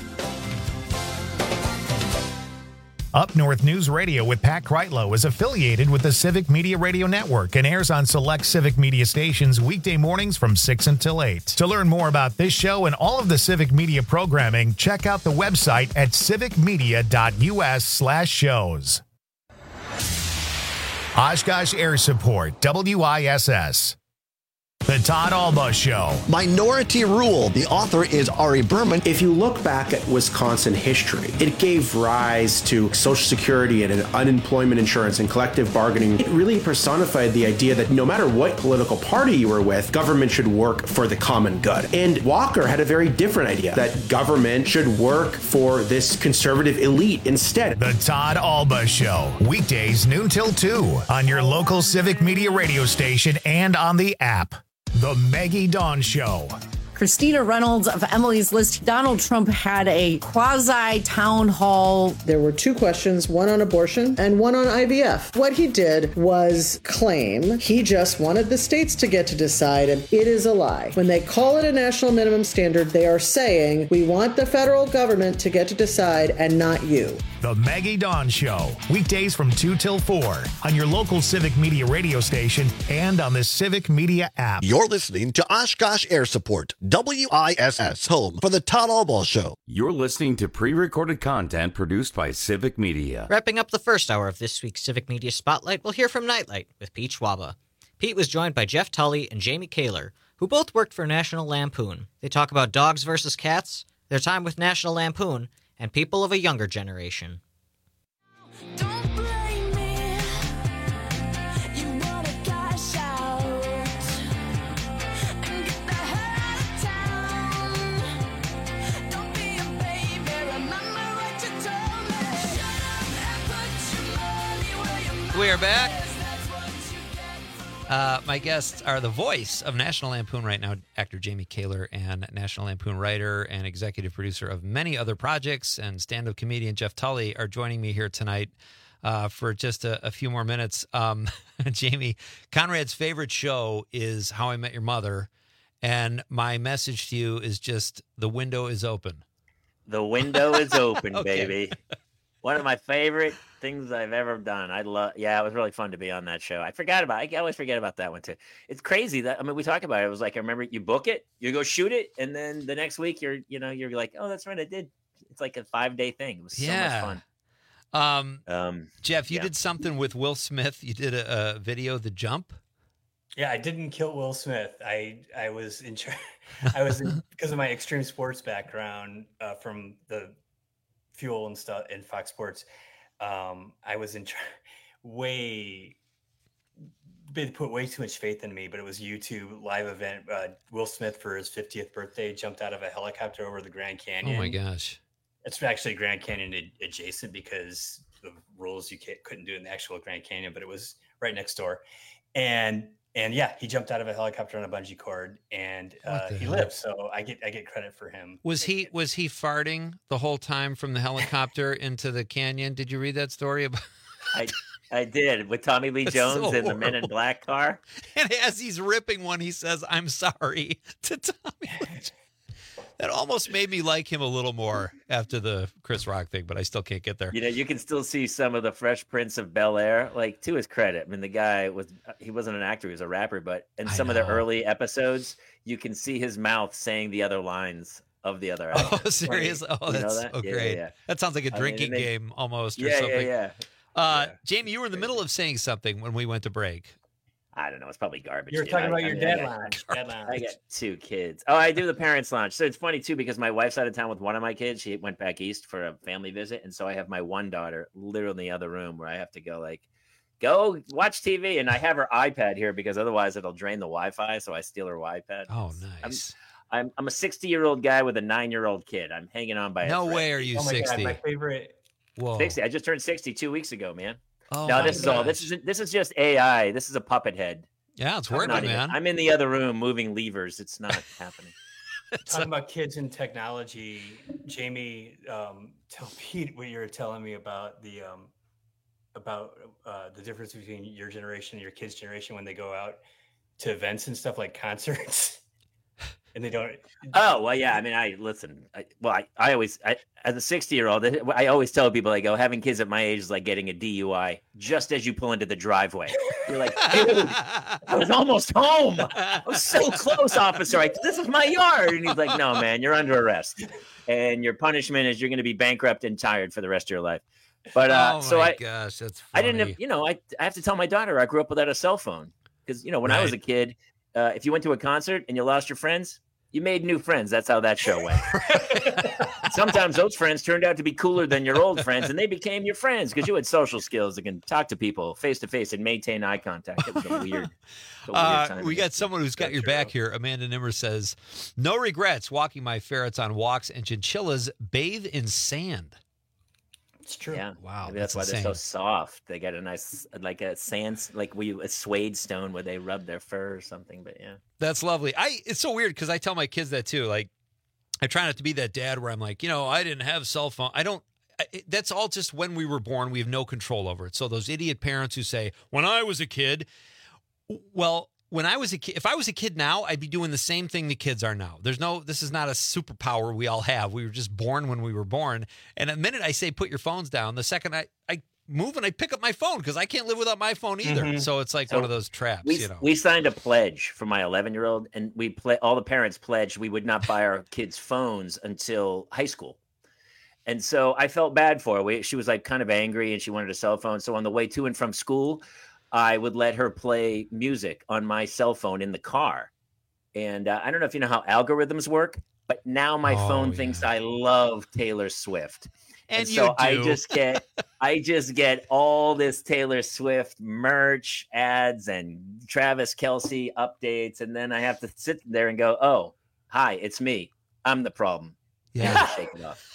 S1: Up North News Radio with Pat Kreitlow is affiliated with the Civic Media Radio Network and airs on select Civic Media stations weekday mornings from 6 until 8. To learn more about this show and all of the Civic Media programming, check out the website at civicmedia.us/shows. Oshkosh Air Support, WISS. The Todd Alba Show.
S4: Minority Rule. The author is Ari Berman.
S6: If you look back at Wisconsin history, it gave rise to Social Security and unemployment insurance and collective bargaining. It really personified the idea that no matter what political party you were with, government should work for the common good. And Walker had a very different idea, that government should work for this conservative elite instead.
S1: The Todd Alba Show. Weekdays noon till 2 on your local Civic Media radio station and on the app. The Maggie Dawn Show.
S13: Christina Reynolds of Emily's List. Donald Trump had a quasi-town hall.
S14: There were 2 questions, one on abortion and one on IVF. What he did was claim he just wanted the states to get to decide, and it is a lie. When they call it a national minimum standard, they are saying, we want the federal government to get to decide and not you.
S1: The Maggie Dawn Show. Weekdays from 2 till 4 on your local Civic Media radio station and on the Civic Media app.
S4: You're listening to Oshkosh Air Support, WISS, home for the Todd Alba Show.
S17: You're listening to pre-recorded content produced by Civic Media.
S18: Wrapping up the first hour of this week's Civic Media Spotlight, we'll hear from Nightlight with Pete Schwaba. Pete was joined by Jeff Tully and Jamie Kaler, who both worked for National Lampoon. They talk about dogs versus cats, their time with National Lampoon, and people of a younger generation.
S16: We are back. My guests are the voice of National Lampoon right now, actor Jamie Kaler, and National Lampoon writer and executive producer of many other projects, and stand-up comedian Jeff Tully are joining me here tonight for just a few more minutes. Jamie, Conrad's favorite show is How I Met Your Mother, and my message to you is just the window is open.
S19: The window is open,
S16: Okay.
S19: baby. One of my favorite things I've ever done. It was really fun to be on that show. I always forget about that one too. It's crazy that, we talk about it. It was like, I remember you book it, you go shoot it, and then the next week you're like, oh, that's right, I did. It's like a 5-day thing. It was so much fun.
S16: Jeff, you did something with Will Smith. You did a video, The Jump.
S20: Yeah, I didn't kill Will Smith. I was in charge. Because of my extreme sports background from the Fuel and stuff in Fox Sports. I was in they put way too much faith in me, but it was YouTube live event. Will Smith for his 50th birthday jumped out of a helicopter over the Grand Canyon.
S16: Oh my gosh.
S20: It's actually Grand Canyon adjacent because the rules you couldn't do it in the actual Grand Canyon, but it was right next door. And yeah, he jumped out of a helicopter on a bungee cord, and he lived. So I get credit for him.
S16: Was he farting the whole time from the helicopter into the canyon? Did you read that story about?
S19: I did, with Tommy Lee Jones
S16: so
S19: in the Men in Black car.
S16: And as he's ripping one, he says, "I'm sorry" to Tommy Lee Jones. That almost made me like him a little more after the Chris Rock thing, but I still can't get there.
S19: You can still see some of the Fresh Prince of Bel-Air, like, to his credit. The guy he wasn't an actor, he was a rapper, but in some of the early episodes, you can see his mouth saying the other lines of the other actors.
S16: Oh, serious? Oh, that's so great. Yeah. That sounds like a drinking game almost or something.
S19: Yeah.
S16: Jamie, you were in the middle of saying something when we went to break.
S19: I don't know. It's probably garbage.
S20: You're talking about your dad lounge.
S19: I got 2 kids. Oh, I do the parents' lounge. So it's funny, too, because my wife's out of town with one of my kids. She went back east for a family visit. And so I have my one daughter literally in the other room where I have to go watch TV. And I have her iPad here because otherwise it'll drain the Wi-Fi. So I steal her iPad.
S16: Oh, nice.
S19: I'm a 60-year-old guy with a 9-year-old kid. I'm hanging on by a
S16: No
S19: thread.
S16: way are you 60.
S20: God, my favorite.
S16: Whoa.
S19: 60. I just turned 60 2 weeks ago, man.
S16: Oh,
S19: no, this is just AI. This is a puppet head.
S16: Yeah, it's working, man.
S19: I'm in the other room moving levers. It's not happening.
S20: Talking about kids and technology, Jamie, tell Pete what you were telling me about the difference between your generation and your kids' generation when they go out to events and stuff like concerts. And they don't.
S19: Oh, well, yeah. I always, as a 60-year-old, I always tell people, having kids at my age is like getting a DUI just as you pull into the driveway. You're like, dude, I was almost home. I was so close, officer. This is my yard. And he's like, no, man, you're under arrest. And your punishment is you're going to be bankrupt and tired for the rest of your life. But
S16: gosh, that's funny.
S19: I didn't have, I have to tell my daughter I grew up without a cell phone because when I was a kid, if you went to a concert and you lost your friends, you made new friends. That's how that show went. Sometimes those friends turned out to be cooler than your old friends, and they became your friends because you had social skills that can talk to people face to face and maintain eye contact. It was a weird time.
S16: We got someone who's got your back here. Amanda Nimmer says, "No regrets walking my ferrets on walks, and chinchillas bathe in sand."
S20: It's true.
S19: Yeah.
S16: Wow.
S19: Maybe that's why they're so soft. They got a nice, like a sand, a suede stone where they rub their fur or something. But yeah,
S16: that's lovely. It's so weird because I tell my kids that too. Like, I try not to be that dad where I'm like, I didn't have cell phone. That's all just when we were born. We have no control over it. So those idiot parents who say, when I was a kid, well, when I was a kid, if I was a kid now, I'd be doing the same thing the kids are now. This is not a superpower we all have. We were just born when we were born. And the minute I say, put your phones down, the second I move and I pick up my phone because I can't live without my phone either. Mm-hmm. So it's like one of those traps.
S19: We signed a pledge for my 11-year-old, and all the parents pledged we would not buy our kids phones until high school. And so I felt bad for her. She was like kind of angry and she wanted a cell phone. So on the way to and from school, I would let her play music on my cell phone in the car. And I don't know if you know how algorithms work, but now my phone thinks I love Taylor Swift. And so I just get all this Taylor Swift merch, ads, and Travis Kelce updates. And then I have to sit there and go, oh, hi, it's me. I'm the problem.
S16: Yeah.
S19: Shake it off.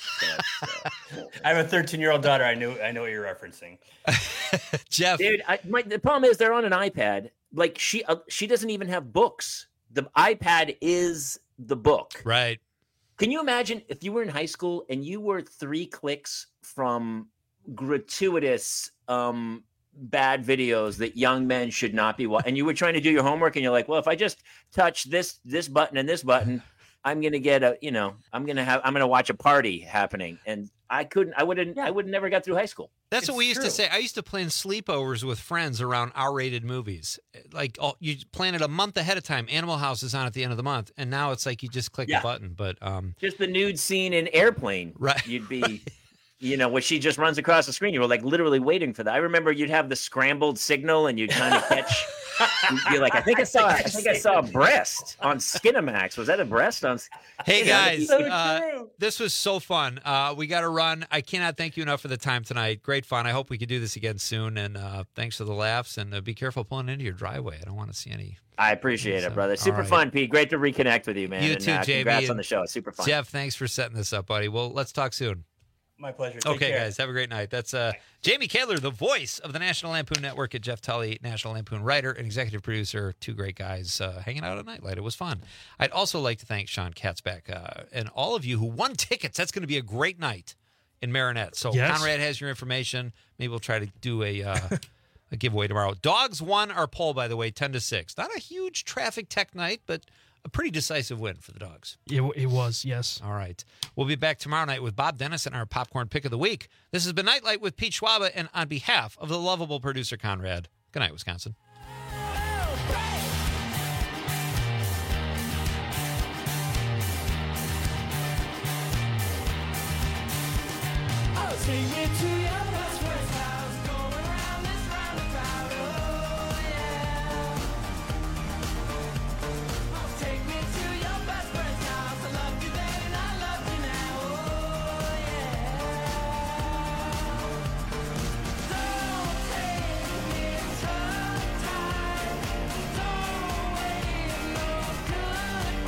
S20: I have a 13-year-old daughter. I know what you're referencing.
S16: Jeff.
S19: Dude, the problem is they're on an iPad. Like she doesn't even have books. The iPad is the book.
S16: Right.
S19: Can you imagine if you were in high school and you were 3 clicks from gratuitous bad videos that young men should not be watching, and you were trying to do your homework and you're like, well, if I just touch this button and this button, I'm going to get I'm going to watch a party happening. And I would never got through high school.
S16: That's what we used to say. I used to plan sleepovers with friends around R-rated movies. Like you plan it a month ahead of time. Animal House is on at the end of the month. And now it's like you just click a button. But
S19: just the nude scene in Airplane.
S16: Right.
S19: You'd be, when she just runs across the screen, you were like literally waiting for that. I remember you'd have the scrambled signal and you'd kind of catch. You're like, I think I saw a breast on Skinamax. Was that a breast on?
S16: Hey guys, this was so fun. We got to run. I cannot thank you enough for the time tonight. Great fun. I hope we could do this again soon. And thanks for the laughs. And be careful pulling into your driveway. I don't want to see any.
S19: I appreciate it, brother. Super fun, Pete. Great to reconnect with you, man.
S16: You too, JB.
S19: Congrats on the show. It's super fun.
S16: Jeff, thanks for setting this up, buddy. Well, let's talk soon.
S20: My pleasure. Take
S16: okay,
S20: care.
S16: guys. Have a great night. That's Jamie Kaler, the voice of the National Lampoon Network, at Jeff Tully, National Lampoon writer and executive producer. 2 great guys hanging out at Nightlight. It was fun. I'd also like to thank Sean Katzbach and all of you who won tickets. That's going to be a great night in Marinette. So Conrad has your information. Maybe we'll try to do a giveaway tomorrow. Dogs won our poll, by the way, 10-6. Not a huge traffic tech night, but a pretty decisive win for the Dogs.
S5: It was, yes.
S16: All right. We'll be back tomorrow night with Bob Dennis and our Popcorn Pick of the Week. This has been Nightlight with Pete Schwaba, and on behalf of the lovable producer, Conrad, good night, Wisconsin.
S8: I'll take you to your best friend's house, going around this roundabout, oh yeah. Oh, take me to your best friend's house. I loved you then and I love you now, oh yeah. Don't take it so tight, don't wait no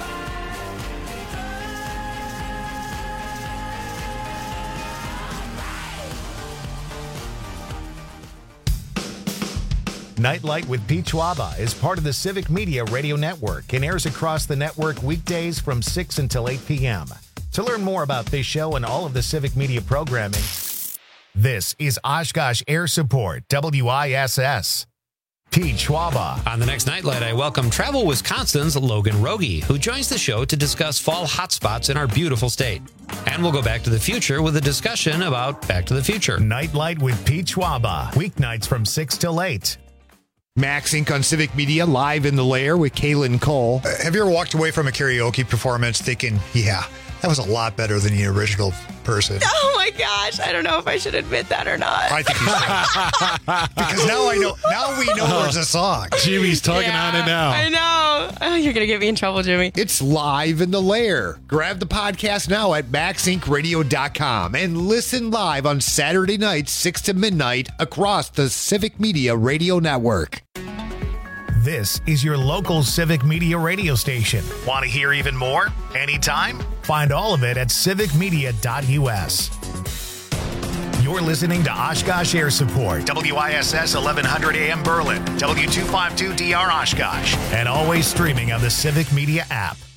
S1: Nightlight with Pete Schwaba is part of the Civic Media Radio Network and airs across the network weekdays from 6 until 8 p.m. To learn more about this show and all of the Civic Media programming, this is Oshkosh Air Support, WISS. Pete Schwaba.
S16: On the next Nightlight, I welcome Travel Wisconsin's Logan Rogie, who joins the show to discuss fall hotspots in our beautiful state. And we'll go back to the future with a discussion about Back to the Future.
S1: Nightlight with Pete Schwaba, weeknights from 6 till 8.
S15: Max Inc. on Civic Media, live in the lair with Kaylin Cole.
S21: Have you ever walked away from a karaoke performance thinking, yeah,
S15: That was a lot better than the original person.
S5: Oh my gosh. I don't know if I should admit that or not.
S15: I think you should. Because now we know there's a song.
S21: Jimmy's tugging on it now.
S5: I know. Oh, you're going to get me in trouble, Jimmy.
S15: It's live in the lair. Grab the podcast now at MaxIncRadio.com and listen live on Saturday nights, 6 to midnight, across the Civic Media Radio Network.
S1: This is your local Civic Media radio station. Want to hear even more? Anytime? Find all of it at civicmedia.us. You're listening to Oshkosh Air Support, WISS 1100 AM Berlin, W252DR Oshkosh, and always streaming on the Civic Media app.